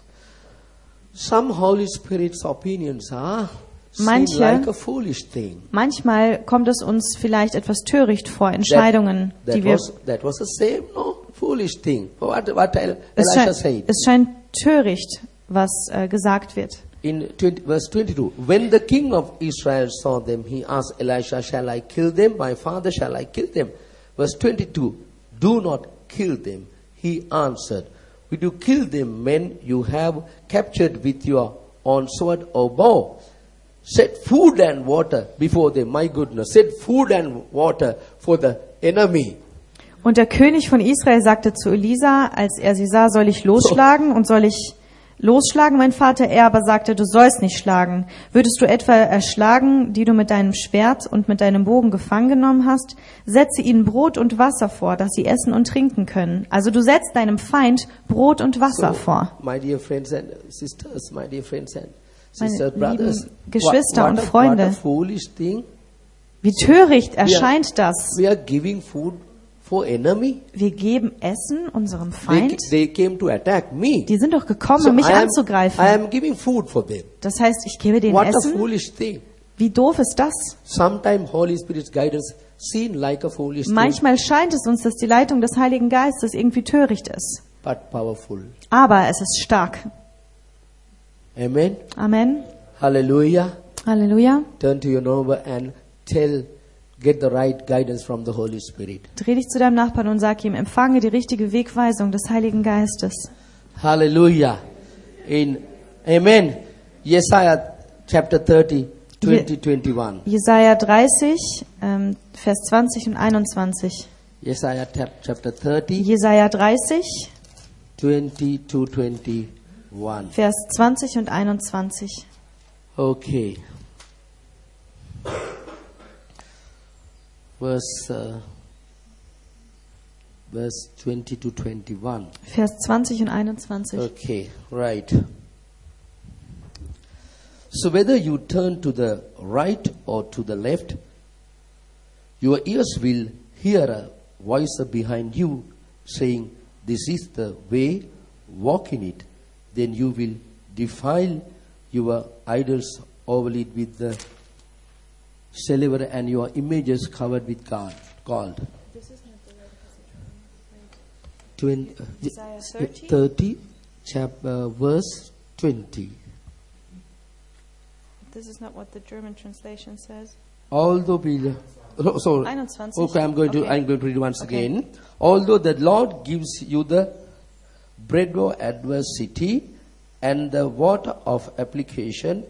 Some Holy Spirit's opinions are Manche- seem like a foolish thing. Manchmal kommt es uns vielleicht etwas töricht vor, Entscheidungen, die wir... That was the same, no? Foolish thing. What Es Elisha said. scheint töricht, was gesagt wird. In verse 22, when the king of Israel saw them, he asked Elisha, shall I kill them? My father, shall I kill them? Verse 22, do not kill them. He answered, will you kill them, men you have captured with your own sword or bow? Set food and water before them. My goodness, set food and water for the enemy. Und der König von Israel sagte zu Elisa, als er sie sah, soll ich losschlagen und soll ich losschlagen, mein Vater? Er aber sagte, du sollst nicht schlagen. Würdest du etwa erschlagen, die du mit deinem Schwert und mit deinem Bogen gefangen genommen hast? Setze ihnen Brot und Wasser vor, dass sie essen und trinken können. Also du setzt deinem Feind Brot und Wasser vor. My dear friends and sisters, my dear friends and Meine sisters, brothers, lieben Geschwister und what a Freunde, foolish thing. wie töricht erscheint das? We are giving food for enemy. Wir geben Essen unserem Feind. They came to attack me. Die sind doch gekommen, So um mich I anzugreifen. am giving food for them. Das heißt, ich gebe denen What a Essen. foolish thing. Wie doof ist das? Sometimes Holy Spirit's guidance seem like a foolish thing, Manchmal scheint es uns, dass die Leitung des Heiligen Geistes irgendwie töricht ist. but powerful. Aber es ist stark. Amen. Amen. Hallelujah. Halleluja. Turn to your neighbor and get the right guidance from the Holy Spirit. Dreh dich zu deinem Nachbarn und sag ihm, empfange die richtige Wegweisung des Heiligen Geistes. Hallelujah. Amen. Jesaja chapter 30, 20, 21. Jesaja 30, Vers 20 und 21. Isaiah chapter 30, Jesaja 30, 20 to 21. Vers 20 und 21. Okay. Verse 20 to 21. Vers 20 und 21. Okay, right. So whether you turn to the right or to the left, your ears will hear a voice behind you saying, "This is the way, walk in it." Then you will defile your idols, overlaid with the silver, and your images covered with gold. This is not the right passage. 20, Isaiah 30, chapter, verse 20. This is not what the German translation says. Although we, so 21. okay, I'm going to read once Okay. again. Although the Lord gives you the bread of adversity and the water of application,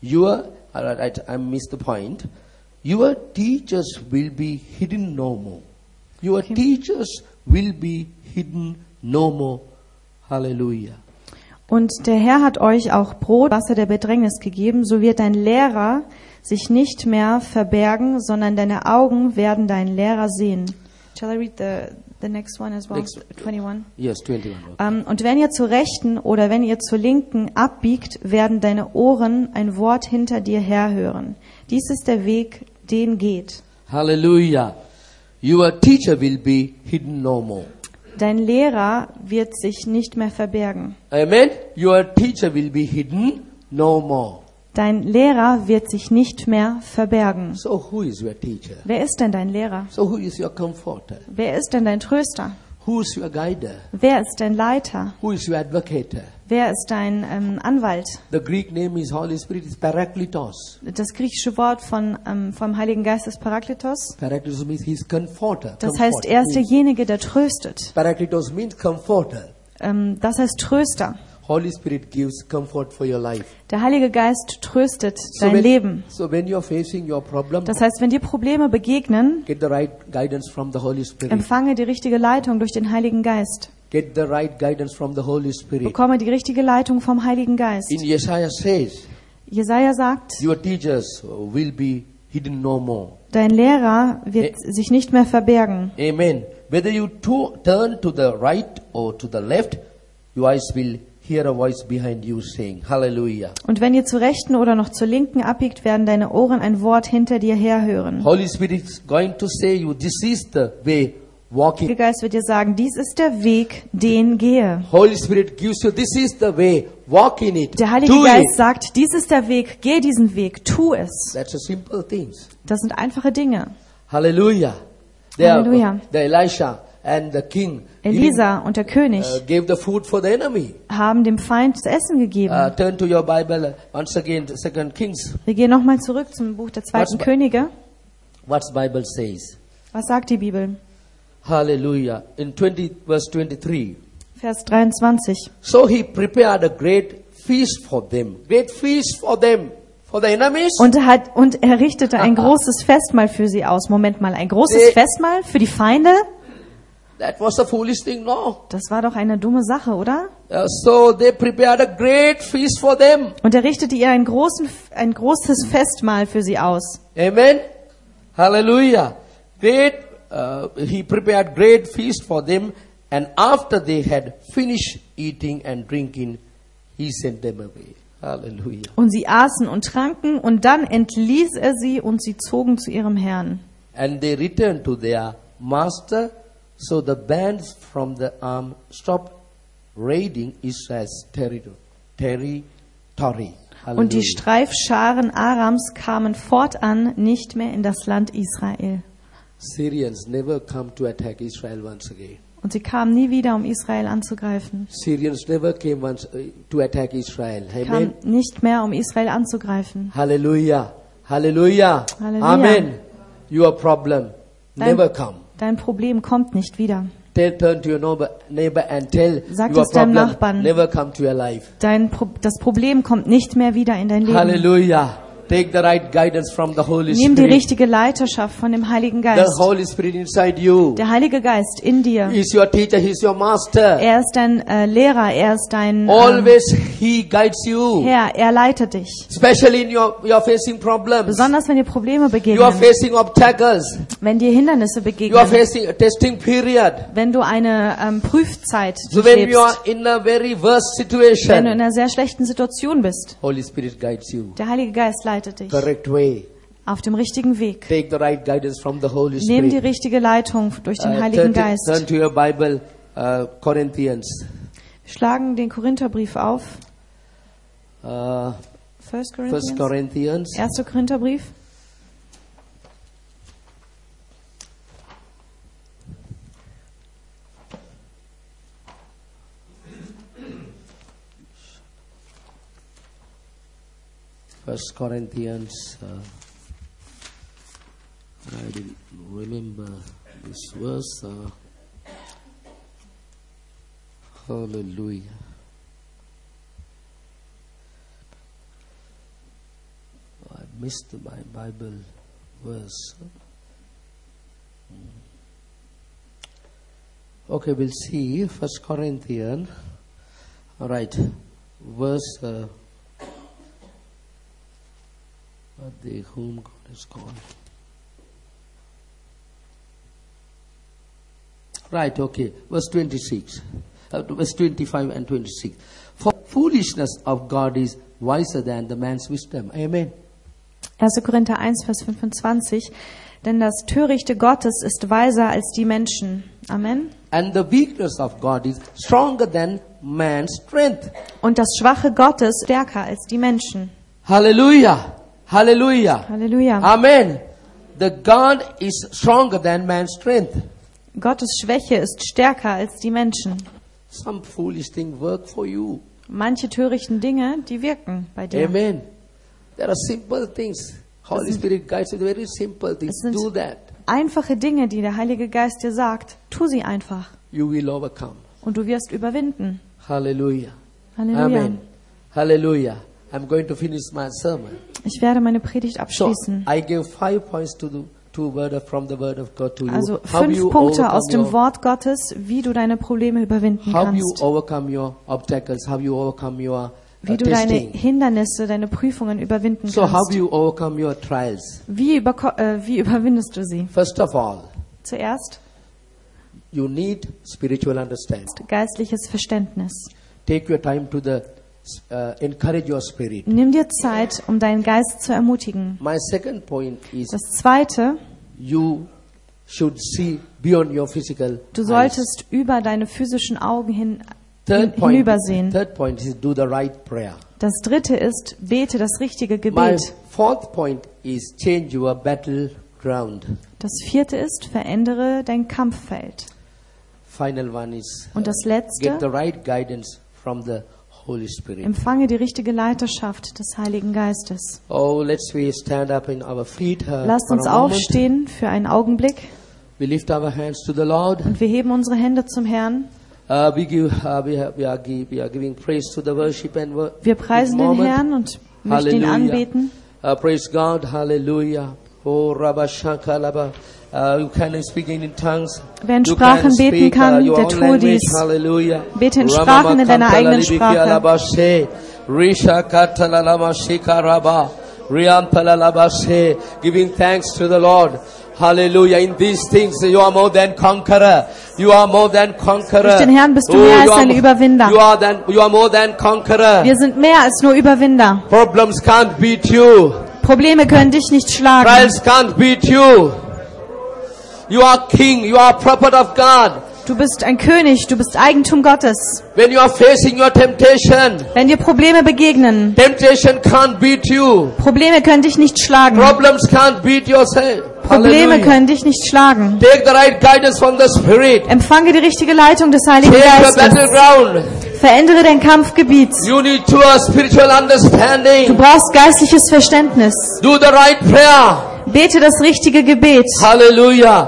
I missed the point. Your teachers will be hidden no more. Your teachers will be hidden no more. Hallelujah. Und der Herr hat euch auch Brot, Wasser der Bedrängnis gegeben, so wird dein Lehrer sich nicht mehr verbergen, sondern deine Augen werden deinen Lehrer sehen. Shall I read the next one as well? 21. Yes, 21. Okay. Und wenn ihr zur Rechten oder wenn ihr zur Linken abbiegt, werden deine Ohren ein Wort hinter dir herhören. Dies ist der Weg, den geht. Hallelujah. Your teacher will be hidden no more. Dein Lehrer wird sich nicht mehr verbergen. Amen. Your teacher will be hidden no more. Dein Lehrer wird sich nicht mehr verbergen. So who is your teacher? Wer ist denn dein Lehrer? So who is your comforter? Wer ist denn dein Tröster? Who is your guider? Wer ist dein Leiter? Who is your advocator? Wer ist dein Anwalt? The Greek name is Holy Spirit is Parakletos. Das griechische Wort vom Heiligen Geist ist Parakletos. Parakletos means he is comforter. Das heißt, er ist derjenige, der tröstet. Parakletos means comforter. Das heißt Tröster. Holy Spirit gives comfort for your life. Der Heilige Geist tröstet dein Leben. So when you are facing your problem, Das heißt, wenn dir Probleme begegnen, get the right guidance from the Holy Spirit. empfange die richtige Leitung durch den Heiligen Geist. Get the right guidance from the Holy Spirit. Bekomme die richtige Leitung vom Heiligen Geist. In Isaiah says, Jesaja sagt, your teachers will be hidden no more. dein Lehrer wird sich nicht mehr verbergen. Amen. Whether you turn to the right or to the left, your eyes will hear a voice behind you saying, Hallelujah. Und wenn ihr zur Rechten oder noch zur Linken abbiegt, werden deine Ohren ein Wort hinter dir herhören. Holy Spirit is going to say you, this is the way, walk Der in. Geist wird dir sagen, dies ist der Weg, den gehe. Holy Spirit gives you, this is the way, walk in it. Der Heilige Do Geist it. sagt, dies ist der Weg, geh diesen Weg, tu es. That's a simple things. Das sind einfache Dinge. Hallelujah. Hallelujah. The Elisha and the king Elisa und der König gave the food for the enemy. haben dem Feind zu essen gegeben. Turn to your Bible once again, 2 Kings. Wir gehen nochmal zurück zum Buch der zweiten Könige. What's Bible says? Was sagt die Bibel? Hallelujah. In verse 23. Vers 23. So he prepared a great feast for them. Great feast for them. For the enemies. Und er richtete ein großes Festmahl für sie aus. Moment mal, ein großes Festmahl für die Feinde? That was a foolish thing, no? Das war doch eine dumme Sache, oder? So they prepared a great feast for them. Und er richtete ihr ein großes Festmahl für sie aus. Amen. Hallelujah. He prepared great feast for them, and after they had finished eating and drinking, he sent them away. Hallelujah. Und sie aßen und tranken, und dann entließ er sie, und sie zogen zu ihrem Herrn. And they returned to their master. So the bands from the arm stopped raiding Israel's territory. Und die Streifscharen Arams kamen fortan nicht mehr in das Land Israel. Syrians never come to attack Israel once again. Und sie kamen nie wieder, um Israel anzugreifen. Syrians never came once to attack Israel. Amen. Kamen nicht mehr, um Israel anzugreifen. Hallelujah. Hallelujah. Halleluja. Amen. Your problem never come. Dein Problem kommt nicht wieder. Turn to your neighbor and tell Sag your es deinem problem Nachbarn. never come to your life. Das Problem kommt nicht mehr wieder in dein Leben. Hallelujah. Take the right guidance from the Holy Nimm die Spirit. richtige Leiterschaft von dem Heiligen The Geist. Holy Spirit inside you. Der Heilige Geist in dir. He is your teacher, He is your master. Er ist dein Lehrer, er ist dein Always He guides you. Herr, er leitet dich. Especially in you are facing problems. Besonders wenn dir Probleme You are begegnen, facing obstacles. wenn dir Hindernisse You are begegnen, facing a testing period. wenn du eine Prüfzeit So when you are durchlebst, in a very worst wenn du in situation, einer sehr schlechten Situation bist. Holy Spirit guides you. Der Heilige Geist leitet dich Correct way. auf dem richtigen Weg. Take the right guidance from the Holy Nimm die Spirit. richtige Leitung durch den Heiligen Turn Geist. to your Bible, Corinthians. Wir schlagen den Korintherbrief auf. 1 1. Corinthians. Corinthians. 1. Korintherbrief. First Corinthians. I didn't remember this verse. Hallelujah. I missed my Bible verse. Okay, we'll see. First Corinthians. All right, verse. Whom God has called. Right, okay. Verse 26. Verse 25 and 26. For foolishness of God is wiser than the man's wisdom. Amen. 1. Korinther 1, Vers 25. Denn das Törichte Gottes ist weiser als die Menschen. Amen. And the weakness of God is stronger than man's strength. Und das Schwache Gottes stärker als die Menschen. Hallelujah. Hallelujah. Halleluja. Amen. The God is stronger than man's strength. Gottes Schwäche ist stärker als die Menschen. Some foolish thing work for you. Manche törichten Dinge, die wirken bei dir. Amen. There are simple things. Holy Spirit guides you. Very simple things. Es sind Do that. einfache Dinge, die der Heilige Geist dir sagt. Tu sie einfach. You will overcome. Und du wirst überwinden. Hallelujah. Halleluja. Amen. Hallelujah. I'm going to finish my sermon. Ich werde meine Predigt So abschließen. I give 5 points to from the word of God to you. Also How 5 you Punkte aus dem overcome Wort Gottes, wie du deine Probleme überwinden how you kannst. overcome your obstacles, how you overcome your Wie du deine testing. Hindernisse, deine Prüfungen überwinden So how kannst. you overcome your trials. Wie überwindest du sie? First of all, Zuerst you need spiritual understanding. geistliches Verständnis. Take your time to encourage your spirit. Nimm dir Zeit, um deinen Geist zu ermutigen. My second point is Das Zweite, you should see beyond your physical du eyes. solltest über deine physischen Augen hinübersehen. Third point is do the right prayer. Das Dritte ist, bete das richtige My Gebet. fourth point is change your battleground. Das Vierte ist, verändere dein Kampffeld. Final one is Und das get Letzte, the right guidance from the Holy Spirit. empfange die richtige Leiterschaft des Heiligen Geistes. Oh, let's we stand up in our feet Lasst for uns a moment. aufstehen für einen Augenblick We lift our hands to the Lord. und wir heben unsere Hände zum Herrn. We are giving praise to the worship and Wir preisen den Herrn und möchten ihn anbeten. Praise God. Hallelujah. Oh, Rabba Shankalaba. You can speak in tongues. Wer in You Sprachen can beten speak, kann, your der own tue language. dies. Hallelujah. Bete in Ramama Sprachen in deiner eigenen Kampala Sprache. Libiki Risha Katalalama Shikaraba. Riampalalabashe. Giving thanks to the Lord. Hallelujah. In these things you are more than conqueror. You are more than conqueror. Durch den Herrn bist du mehr als ein Überwinder. You are more than conqueror. Wir sind mehr als nur Überwinder. Problems can't beat you. Probleme können dich nicht schlagen. Trials can't beat you. You are king. You are prophet of God. Du bist ein König, du bist Eigentum Gottes. When you are facing your temptation, Wenn dir Probleme begegnen, temptation can't beat you. Probleme können dich nicht schlagen. Problems can't beat yourself. Probleme Hallelujah. können dich nicht schlagen. Take the right guidance from the Spirit. Empfange die richtige Leitung des Heiligen Take your Geistes. battleground. Verändere dein Kampfgebiet. You need to a spiritual Du understanding. brauchst geistliches Verständnis. Do the right prayer. Bete das richtige Gebet. Hallelujah.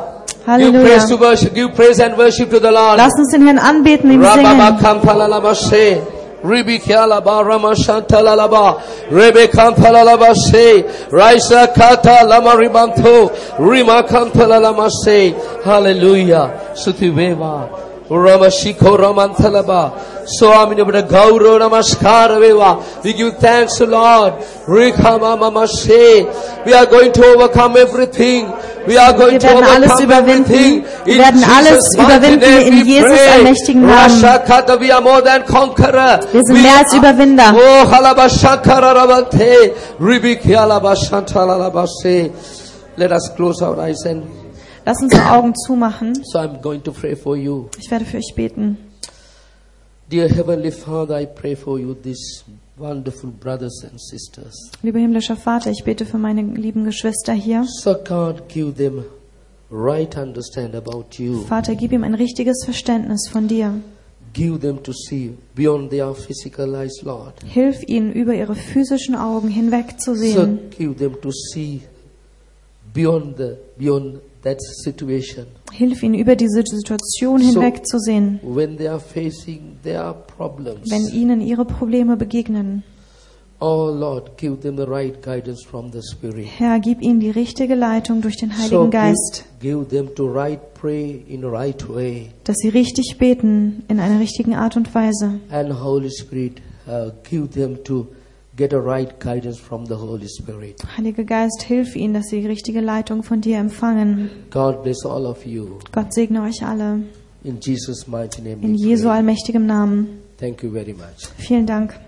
Halleluja. Give praise and worship to the Lord. Lass uns den Herrn anbeten, ihm singen. Ribikialaba Ramashantalalaba Rebekampalalabashe Raisa Kata Lama Ribanto Rima Kampalalamase. Hallelujah. Sutiveva Ramashiko Ramantalaba. So Amina Gauro Namaskara Veva. We give thanks to Lord. Rikama Mamashe. We are going to overcome everything. We are going to overcome everything. Wir werden alles überwinden in Jesus allmächtigen Namen. We are more than conqueror. Wir sind mehr als Überwinder. Oh, halabashakara rabante. Ribiki halabashantalalabase. Let us close our eyes and Lass uns die Augen zumachen. so I'm going to pray for you. Ich werde für euch beten. Dear Heavenly Father, I pray for you, these wonderful brothers and sisters. Lieber himmlischer Vater, ich bete für meine lieben Geschwister hier. So God, give them right understand about you. Vater, gib ihm ein richtiges Verständnis von dir. Give them to see beyond their physical eyes, Lord. Hilf ihnen, über ihre physischen Augen hinweg zu So sehen. give them to see beyond that situation. Hilf ihnen, über diese Situation hinweg zu sehen, When they are facing their problems, wenn ihnen ihre Probleme begegnen. oh Lord, give them the right guidance from the Spirit. Herr, gib ihnen die richtige Leitung durch den So Heiligen Geist, give them to right pray in the right way. dass sie richtig beten in einer richtigen Art und Weise. And Holy Spirit, give them to get a right guidance from the Holy Spirit. Heiliger Geist, hilf ihnen, dass sie die richtige Leitung von dir empfangen. God bless all of you. Gott segne euch alle. In Jesus' mighty name In we Jesu pray. allmächtigem Namen. Thank you very much. Vielen Dank.